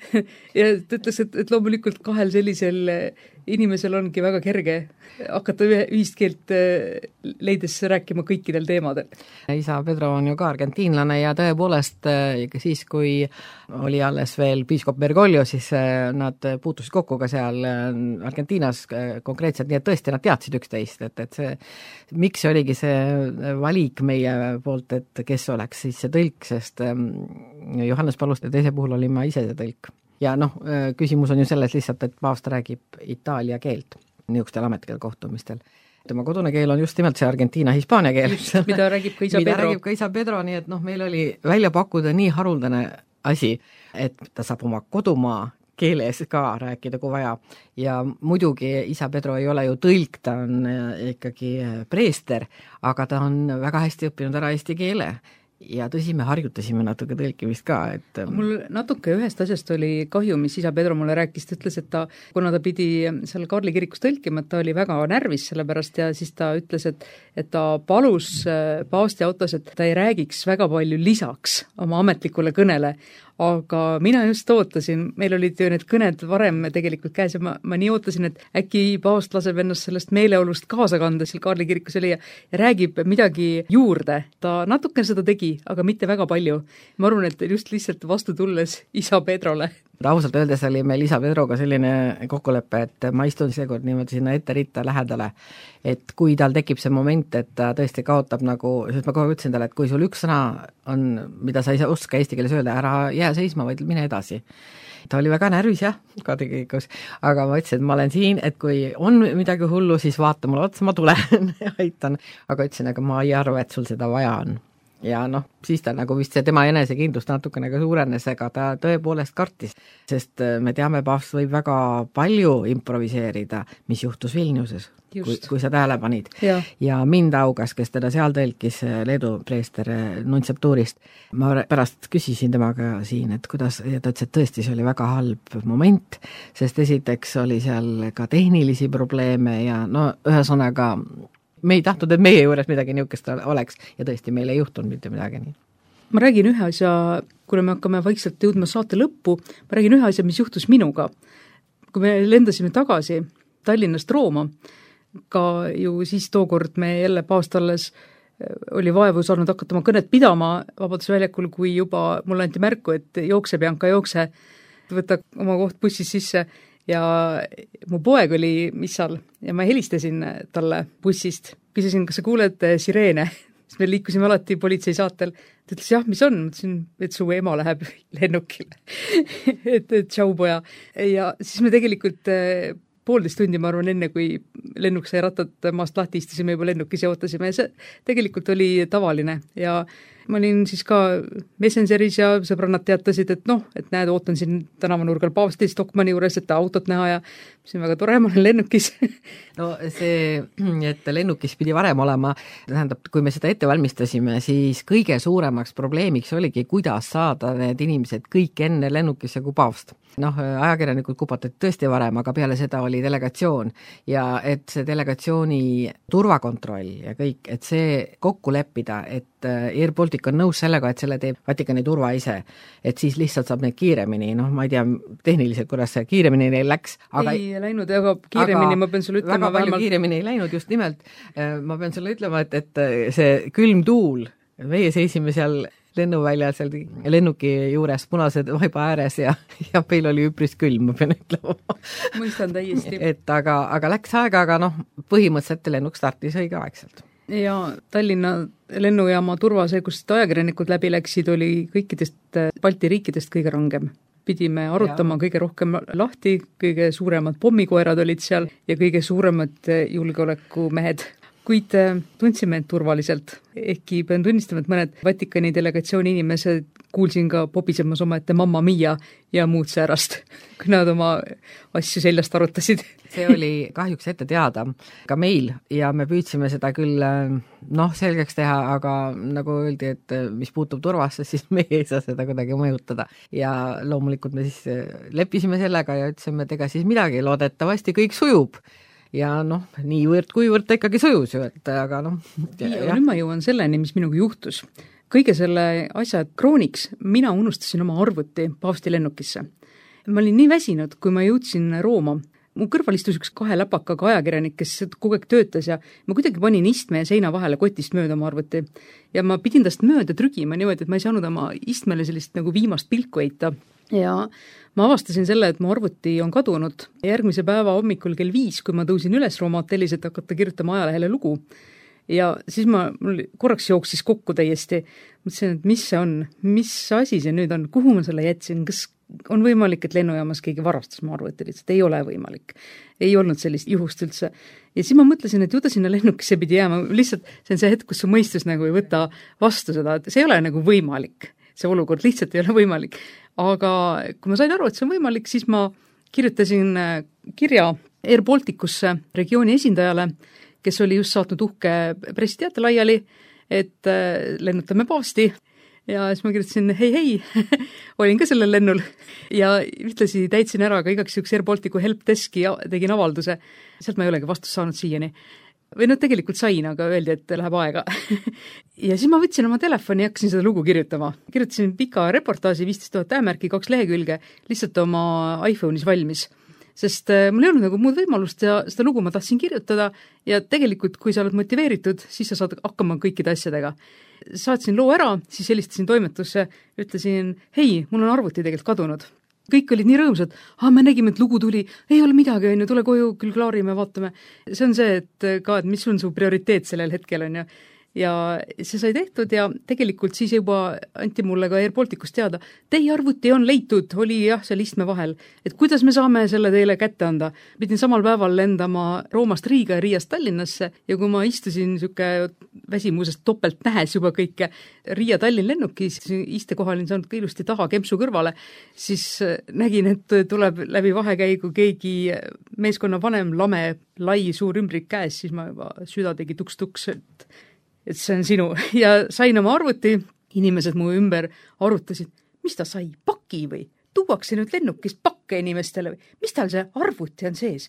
Ja ta ütles, et, et loomulikult kahel sellisel inimesel ongi väga kerge hakata ühist keelt leides rääkima kõikidel teemadel. Isa Pedro on ju ka argentiinlane ja tõepoolest siis, kui oli alles veel piiskop Bergoglio, siis nad puutusid kokku ka seal Argentiinas konkreetselt, nii et tõesti nad teadsid üksteist, et, et see, miks oligi see valik meie poolt, et kes oleks siis see tõlk, sest Johannes Paluste teise puhul olin ma ise see tõlk. Ja noh, küsimus on ju selles lihtsalt, et paavst räägib itaalia keelt niisugustel ametlikel kohtumistel. Tema kodune keel on just nimelt see Argentiina hispaania keel. Just, mida räägib ka isa mida Pedro. räägib ka isa Pedro, nii et noh, meil oli välja pakkuda nii haruldane asi, et ta saab oma kodumaa keeles ka rääkida, kui vaja. Ja muidugi isa Pedro ei ole ju tõlk, ta on ikkagi preester, aga ta on väga hästi õppinud ära eesti keele. Ja tõsi, me harjutasime natuke tõlkimist ka, et mul natuke ühest asjast oli kahju, mis isa Pedro mulle rääkis, ta ütles, et ta, kuna ta pidi seal Kaarli kirikus tõlkima, et ta oli väga närvis selle pärast ja siis ta ütles, et, et ta palus paavsti autos, et ta ei räägiks väga palju lisaks oma ametlikule kõnele, aga mina just ootasin, meil olid ju need kõned varem tegelikult käes ja ma, ma nii ootasin, et äkki paavst laseb ennast sellest meeleolust kaasa kanda, seal Kaarli kirikus oli ja, ja räägib midagi juurde. Ta natuke seda tegi, aga mitte väga palju. Ma arvan, et just lihtsalt vastu tulles isa Pedrole ausalt öeldes oli meil isa Pedroga selline kokkulepe, et ma istun seekord niimoodi sinna ette ritta lähedale, et kui tal tekib see moment, et ta tõesti kaotab nagu, sest ma kogu ütlesin talle, et kui sul üks sõna on, mida sa ei saa oska eesti keeles öelda, ära jää seisma, vaid mine edasi. Ta oli väga närvis jah, ka tegelikult, aga ma ütlesin, et ma olen siin, et kui on midagi hullu, siis vaata mulle otsa, ma tulen ja aitan, aga ütlesin, aga ma ei arva, et sul seda vaja on. Ja noh, siis ta nagu vist see tema enesekindlust natukene ka suurenes, ega ta tõepoolest kartis, sest me teame, paavst võib väga palju improviseerida, mis juhtus Vilniuses, kui, kui sa tähele panid. Ja. ja mind augas, kes teda seal tõlkis Leedu preester nuntsiatuurist. Ma pärast küsisin temaga siin, et kuidas, ja ta ütles, et tõesti see oli väga halb moment, sest esiteks oli seal ka tehnilisi probleeme ja no ühesõnaga me ei tahtnud, et meie juures midagi niisugust oleks ja tõesti meil ei juhtunud mitte midagi nii. Ma räägin ühe asja, kuna me hakkame vaikselt jõudma saate lõppu, ma räägin ühe asja, mis juhtus minuga. Kui me lendasime tagasi Tallinnast Rooma, ka ju siis tookord me jälle paavstalles oli vaevu saanud hakata oma kõnet pidama Vabadusväljakul, kui juba mulle anti märku, et jookse, Bianca, jookse, võta oma koht bussis sisse. Ja mu poeg oli missal ja ma helistasin talle bussist. Küsisin, kas sa kuuled sireene? Siis me liikusime alati politsei saatel. Ta ütles, jah, mis on? Ma ütlesin, et su ema läheb lennukile. et, et tšau poja. Ja siis me tegelikult poolteist tundi, ma arvan, enne kui lennuk sai rattad maast lahti, istusime juba lennukis ja ootasime. Ja see tegelikult oli tavaline ja ma olin siis ka Messengeris ja sõbrannad teatasid, et noh, et näed, ootan siin tänavanurgal Paavsti Stockmanni juures, et autot näha ja see on väga tore, ma olen lennukis. no see, et lennukis pidi varem olema, tähendab, kui me seda ette valmistasime, siis kõige suuremaks probleemiks oligi, kuidas saada need inimesed kõik enne lennukisse kui Paavst. Noh, ajakirjanikud kupatati tõesti varem, aga peale seda oli delegatsioon ja et see delegatsiooni turvakontroll ja kõik, et see kokku leppida, et Air Baltic on nõus sellega, et selle teeb Vatikani turva ise, et siis lihtsalt saab neid kiiremini, noh, ma ei tea tehniliselt, kuidas see kiiremini neil läks. Aga, ei läinud, aga kiiremini aga ma pean sulle ütlema. Väga palju vähemalt... kiiremini ei läinud, just nimelt. Ma pean sulle ütlema, et, et see külm tuul, meie seisime seal lennuväljal seal lennuki juures punased vaiba ääres ja, ja meil oli üpris külm, ma pean ütlema. Mõistan täiesti. Et aga, aga läks aega, aga noh, põhimõtteliselt lennuk startis õige aegselt. Ja Tallinna lennujaama turva, see, kus ajakirjanikud läbi läksid, oli kõikidest Balti riikidest kõige rangem. Pidime arutama ja. Kõige rohkem lahti, kõige suuremad pommikoerad olid seal ja kõige suuremad julgeolekumehed. Kuid tundsime end turvaliselt, ehkki pean tunnistama, et mõned Vatikani delegatsiooni inimesed kuulsin ka pobisemas oma ette Mamma Mia ja muud säärast, kui nad oma asju seljast arutasid. See oli kahjuks ette teada ka meil ja me püüdsime seda küll noh, selgeks teha, aga nagu öeldi, et mis puutub turvasse, siis me ei saa seda kuidagi mõjutada. Ja loomulikult me siis leppisime sellega ja ütlesime, et ega siis midagi, loodetavasti kõik sujub. Ja noh, niivõrd kuivõrd ta ikkagi sujus ju, et aga noh. Ja nüüd ma jõuan selleni, mis minuga juhtus. Kõige selle asja krooniks mina unustasin oma arvuti Paavsti lennukisse. Ma olin nii väsinud, kui ma jõudsin Rooma. Mu kõrval istus üks kahe läpakaga ajakirjanik, kes kogu aeg töötas ja ma kuidagi panin istme ja seina vahele kotist mööda oma arvuti. Ja ma pidin tast mööda trügima niimoodi, et ma ei saanud oma istmele sellist nagu viimast pilku heita. Ja ma avastasin selle, et mu arvuti on kadunud. Järgmise päeva hommikul kell viis, kui ma tõusin üles Rooma hotellis, et hakata kirjutama ajalehele lugu. Ja siis ma, mul korraks jooksis kokku täiesti. Mõtlesin, et mis see on, mis asi see nüüd on, kuhu ma selle jätsin, kas on võimalik, et lennujaamas keegi varastas mu arvuti, lihtsalt ei ole võimalik. Ei olnud sellist juhust üldse. Ja siis ma mõtlesin, et ju ta sinna lennukisse pidi jääma, lihtsalt see on see hetk, kus su mõistus nagu ei võta vastu seda, et see ei ole nagu võimalik. See olukord lihtsalt ei ole võimalik. Aga kui ma sain aru, et see on võimalik, siis ma kirjutasin kirja Air Balticusse regiooni esindajale, kes oli just saatnud uhke pressiteate laiali, et lennutame Paavsti. Ja siis ma kirjutasin, hei, hei, olin ka sellel lennul. Ja ühtlasi täitsin ära ka igaks üks Air Balticu helpdeski ja tegin avalduse. Sealt ma ei olegi vastus saanud siiani. Või no tegelikult sain, aga öeldi, et läheb aega. Ja siis ma võtsin oma telefoni ja hakkasin seda lugu kirjutama. Kirjutasin pika reportaaži, viisteist tuhat tähemärki, kaks lehekülge, lihtsalt oma iPhone'is valmis. Sest mul ei olnud nagu muud võimalust ja seda lugu ma tahtsin kirjutada ja tegelikult, kui sa oled motiveeritud, siis sa saad hakkama kõikide asjadega. Saatsin loo ära, siis helistasin toimetusse, ütlesin, hei, mul on arvuti tegelikult kadunud. kõik olid nii rõõmsad, ah, me nägime, et lugu tuli, ei ole midagi, on ju, tule koju, küll klaarime, vaatame. See on see, et ka, et mis on su prioriteet sellel hetkel, on ju. Ja see sai tehtud ja tegelikult siis juba anti mulle ka Air Balticust teada, teie arvuti on leitud, oli jah, seal istme vahel, et kuidas me saame selle teile kätte anda. Pidin samal päeval lendama Roomast Riiga ja Riiast Tallinnasse ja kui ma istusin niisugune väsimusest topelt nähes juba kõike Riia-Tallinn lennukis, istekohal olin saanud ka ilusti taha kempsu kõrvale, siis nägin, et tuleb läbi vahekäigu keegi meeskonna vanem lame, lai, suur ümbrik käes, siis ma juba süda tegi tuks-tuks, et et see on sinu ja sain oma arvuti, inimesed mu ümber arutasid, mis ta sai, paki või? Tuuakse nüüd lennukist pakke inimestele või? Mis tal see arvuti on sees?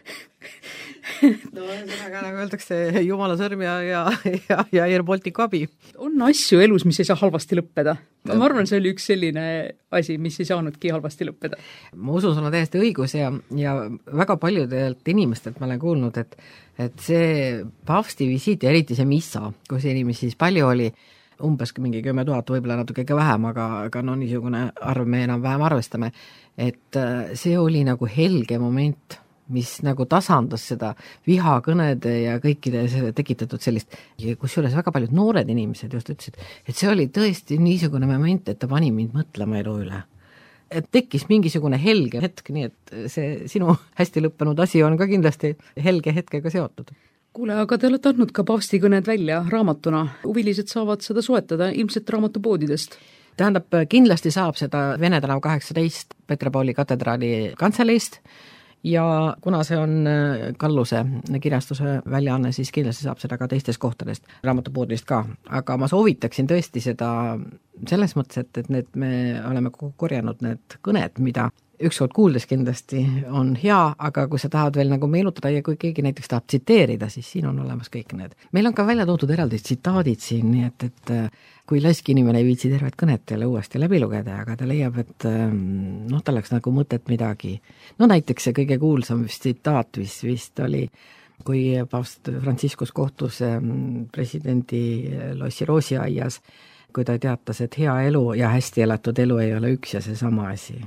No sellega nagu öeldakse jumala sõrm ja, ja, ja, ja Air Balticu abi. On asju elus, mis ei saa halvasti lõppeda. Ma arvan, see oli üks selline asi, mis ei saanudki halvasti lõppeda. Ma usun, sul on täiesti õigus ja, ja väga paljudelt inimestelt ma olen kuulnud, et, et see paavsti visiit ja eriti see missa, kus inimesi siis palju oli, umbes mingi kümme tuhat, võib-olla natuke vähem, aga, aga no niisugune arv me enam-vähem arvestame, et see oli nagu helge moment, mis nagu tasandas seda vihakõnede ja kõikide tekitatud sellist, kus juures väga paljud noored inimesed just ütlesid, et see oli tõesti niisugune moment, et ta pani mind mõtlema elu üle. Et tekkis mingisugune helge hetk, nii et see sinu hästi lõppenud asi on ka kindlasti helge hetkega seotud. Kuule, aga te olete andnud ka paavsti kõned välja raamatuna. Huvilised saavad seda soetada ilmselt raamatupoodidest. Tähendab, kindlasti saab seda Vene tänav kaheksateist Petropooli katedraali kantseleist ja kuna see on Kalluse kirjastuse väljaanne, siis kindlasti saab seda ka teistest kohtadest, raamatupoodist ka. Aga ma soovitaksin tõesti seda selles mõttes, et, et need me oleme korjanud need kõned, mida ükskord kuuldes kindlasti on hea, aga kui sa tahad veel nagu meenutada ja kui keegi näiteks tahab tsiteerida, siis siin on olemas kõik need. Meil on ka välja toodud eraldi tsitaadid siin, nii et, et kui laski inimene ei viitsi tervet kõnet teile uuesti läbi lugeda, aga ta leiab, et noh, tal oleks nagu mõtet midagi. No näiteks see kõige kuulsam tsitaat vist, vist oli, kui paavst Franciscus kohtus presidendi Lossi Roosiaias, kui ta teatas, et hea elu ja hästi elatud elu ei ole üks ja see sama asi.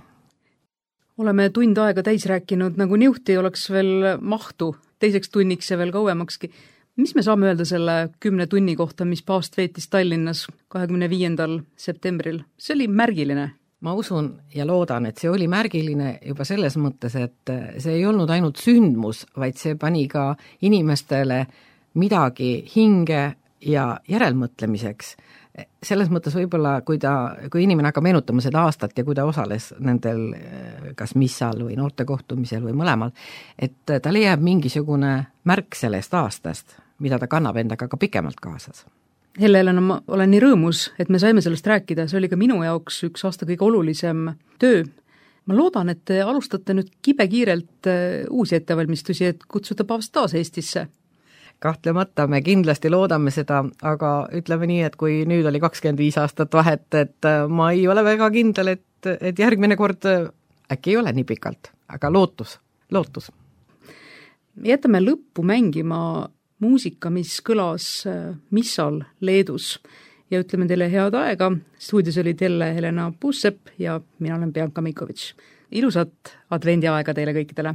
Oleme tund aega täis rääkinud, nagu niuhti oleks veel mahtu, teiseks tunniks ja veel kauemakski. Mis me saame öelda selle kümne tunni kohta, mis paavst veetis Tallinnas kahekümne viiendal septembril? See oli märgiline. Ma usun ja loodan, et see oli märgiline juba selles mõttes, et see ei olnud ainult sündmus, vaid see pani ka inimestele midagi hinge ja järelmõtlemiseks. Selles mõttes võib-olla, kui, ta, kui inimene hakkab meenutama seda aastat ja kui ta osales nendel kas missal või noorte kohtumisel või mõlemal, et ta leiab mingisugune märk sellest aastast, mida ta kannab endaga ka pikemalt kaasas. Helle-Helena, ma olen nii rõõmus, et me saime sellest rääkida, see oli ka minu jaoks üks aasta kõige olulisem töö. Ma loodan, et te alustate nüüd kibekiirelt uusi ettevalmistusi, et kutsuda paavst taas Eestisse. Kahtlemata me kindlasti loodame seda, aga ütleme nii, et kui nüüd oli kakskümmend viis aastat vahet, et ma ei ole väga kindel, et, et järgmine kord äkki ei ole nii pikalt, aga lootus, lootus. Jätame lõppu mängima muusika, mis kõlas missal Leedus ja ütleme teile head aega. Stuudios oli Helle-Helena Puusepp ja mina olen Bianca Mikovitš. Ilusat advendiaega teile kõikidele!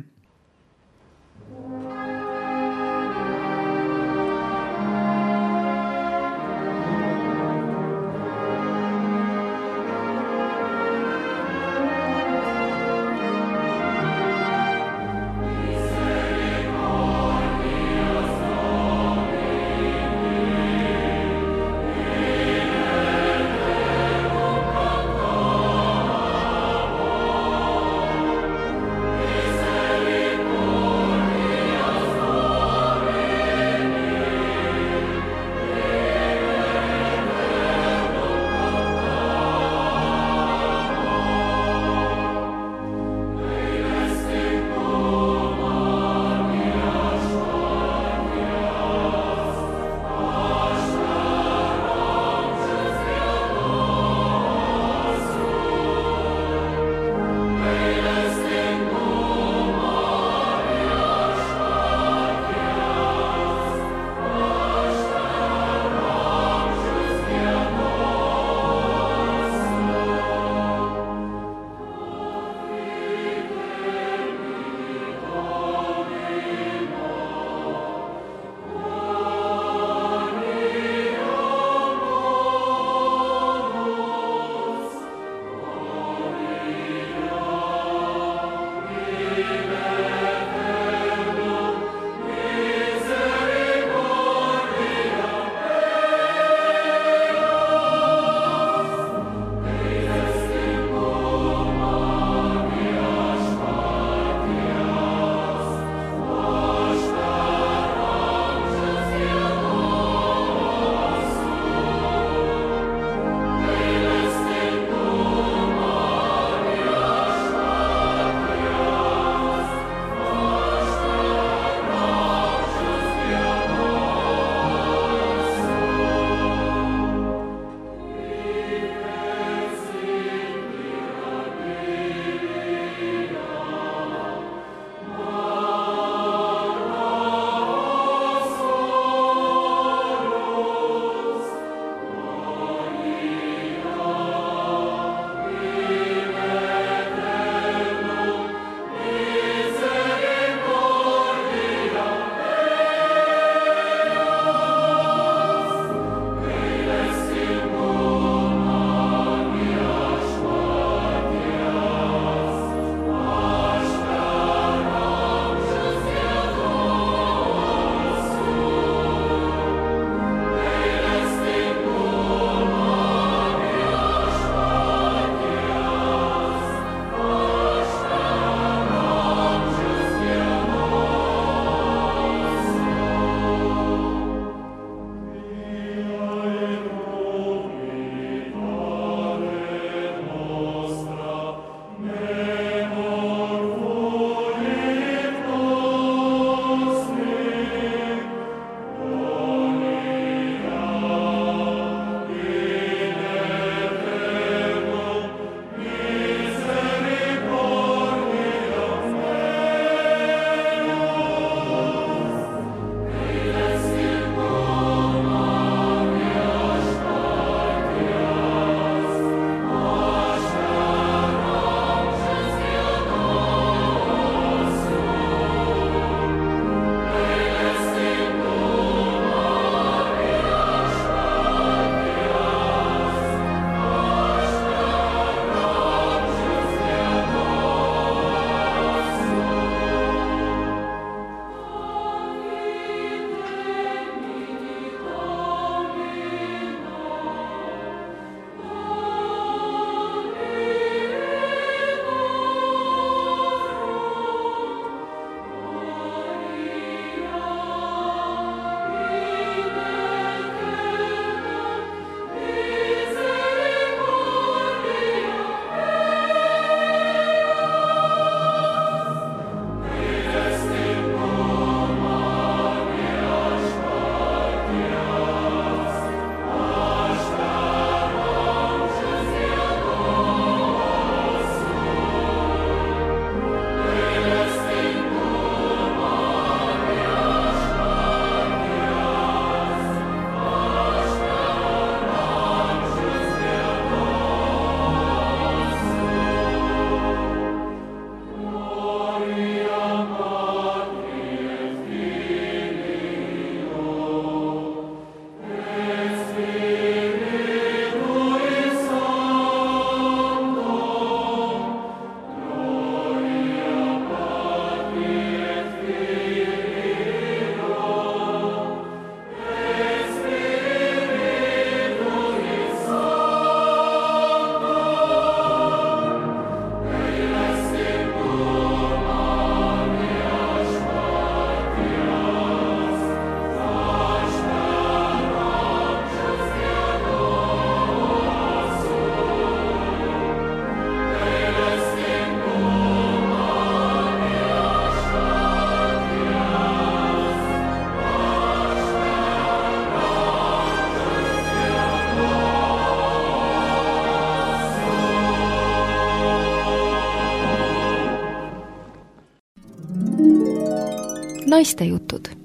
Naistejutud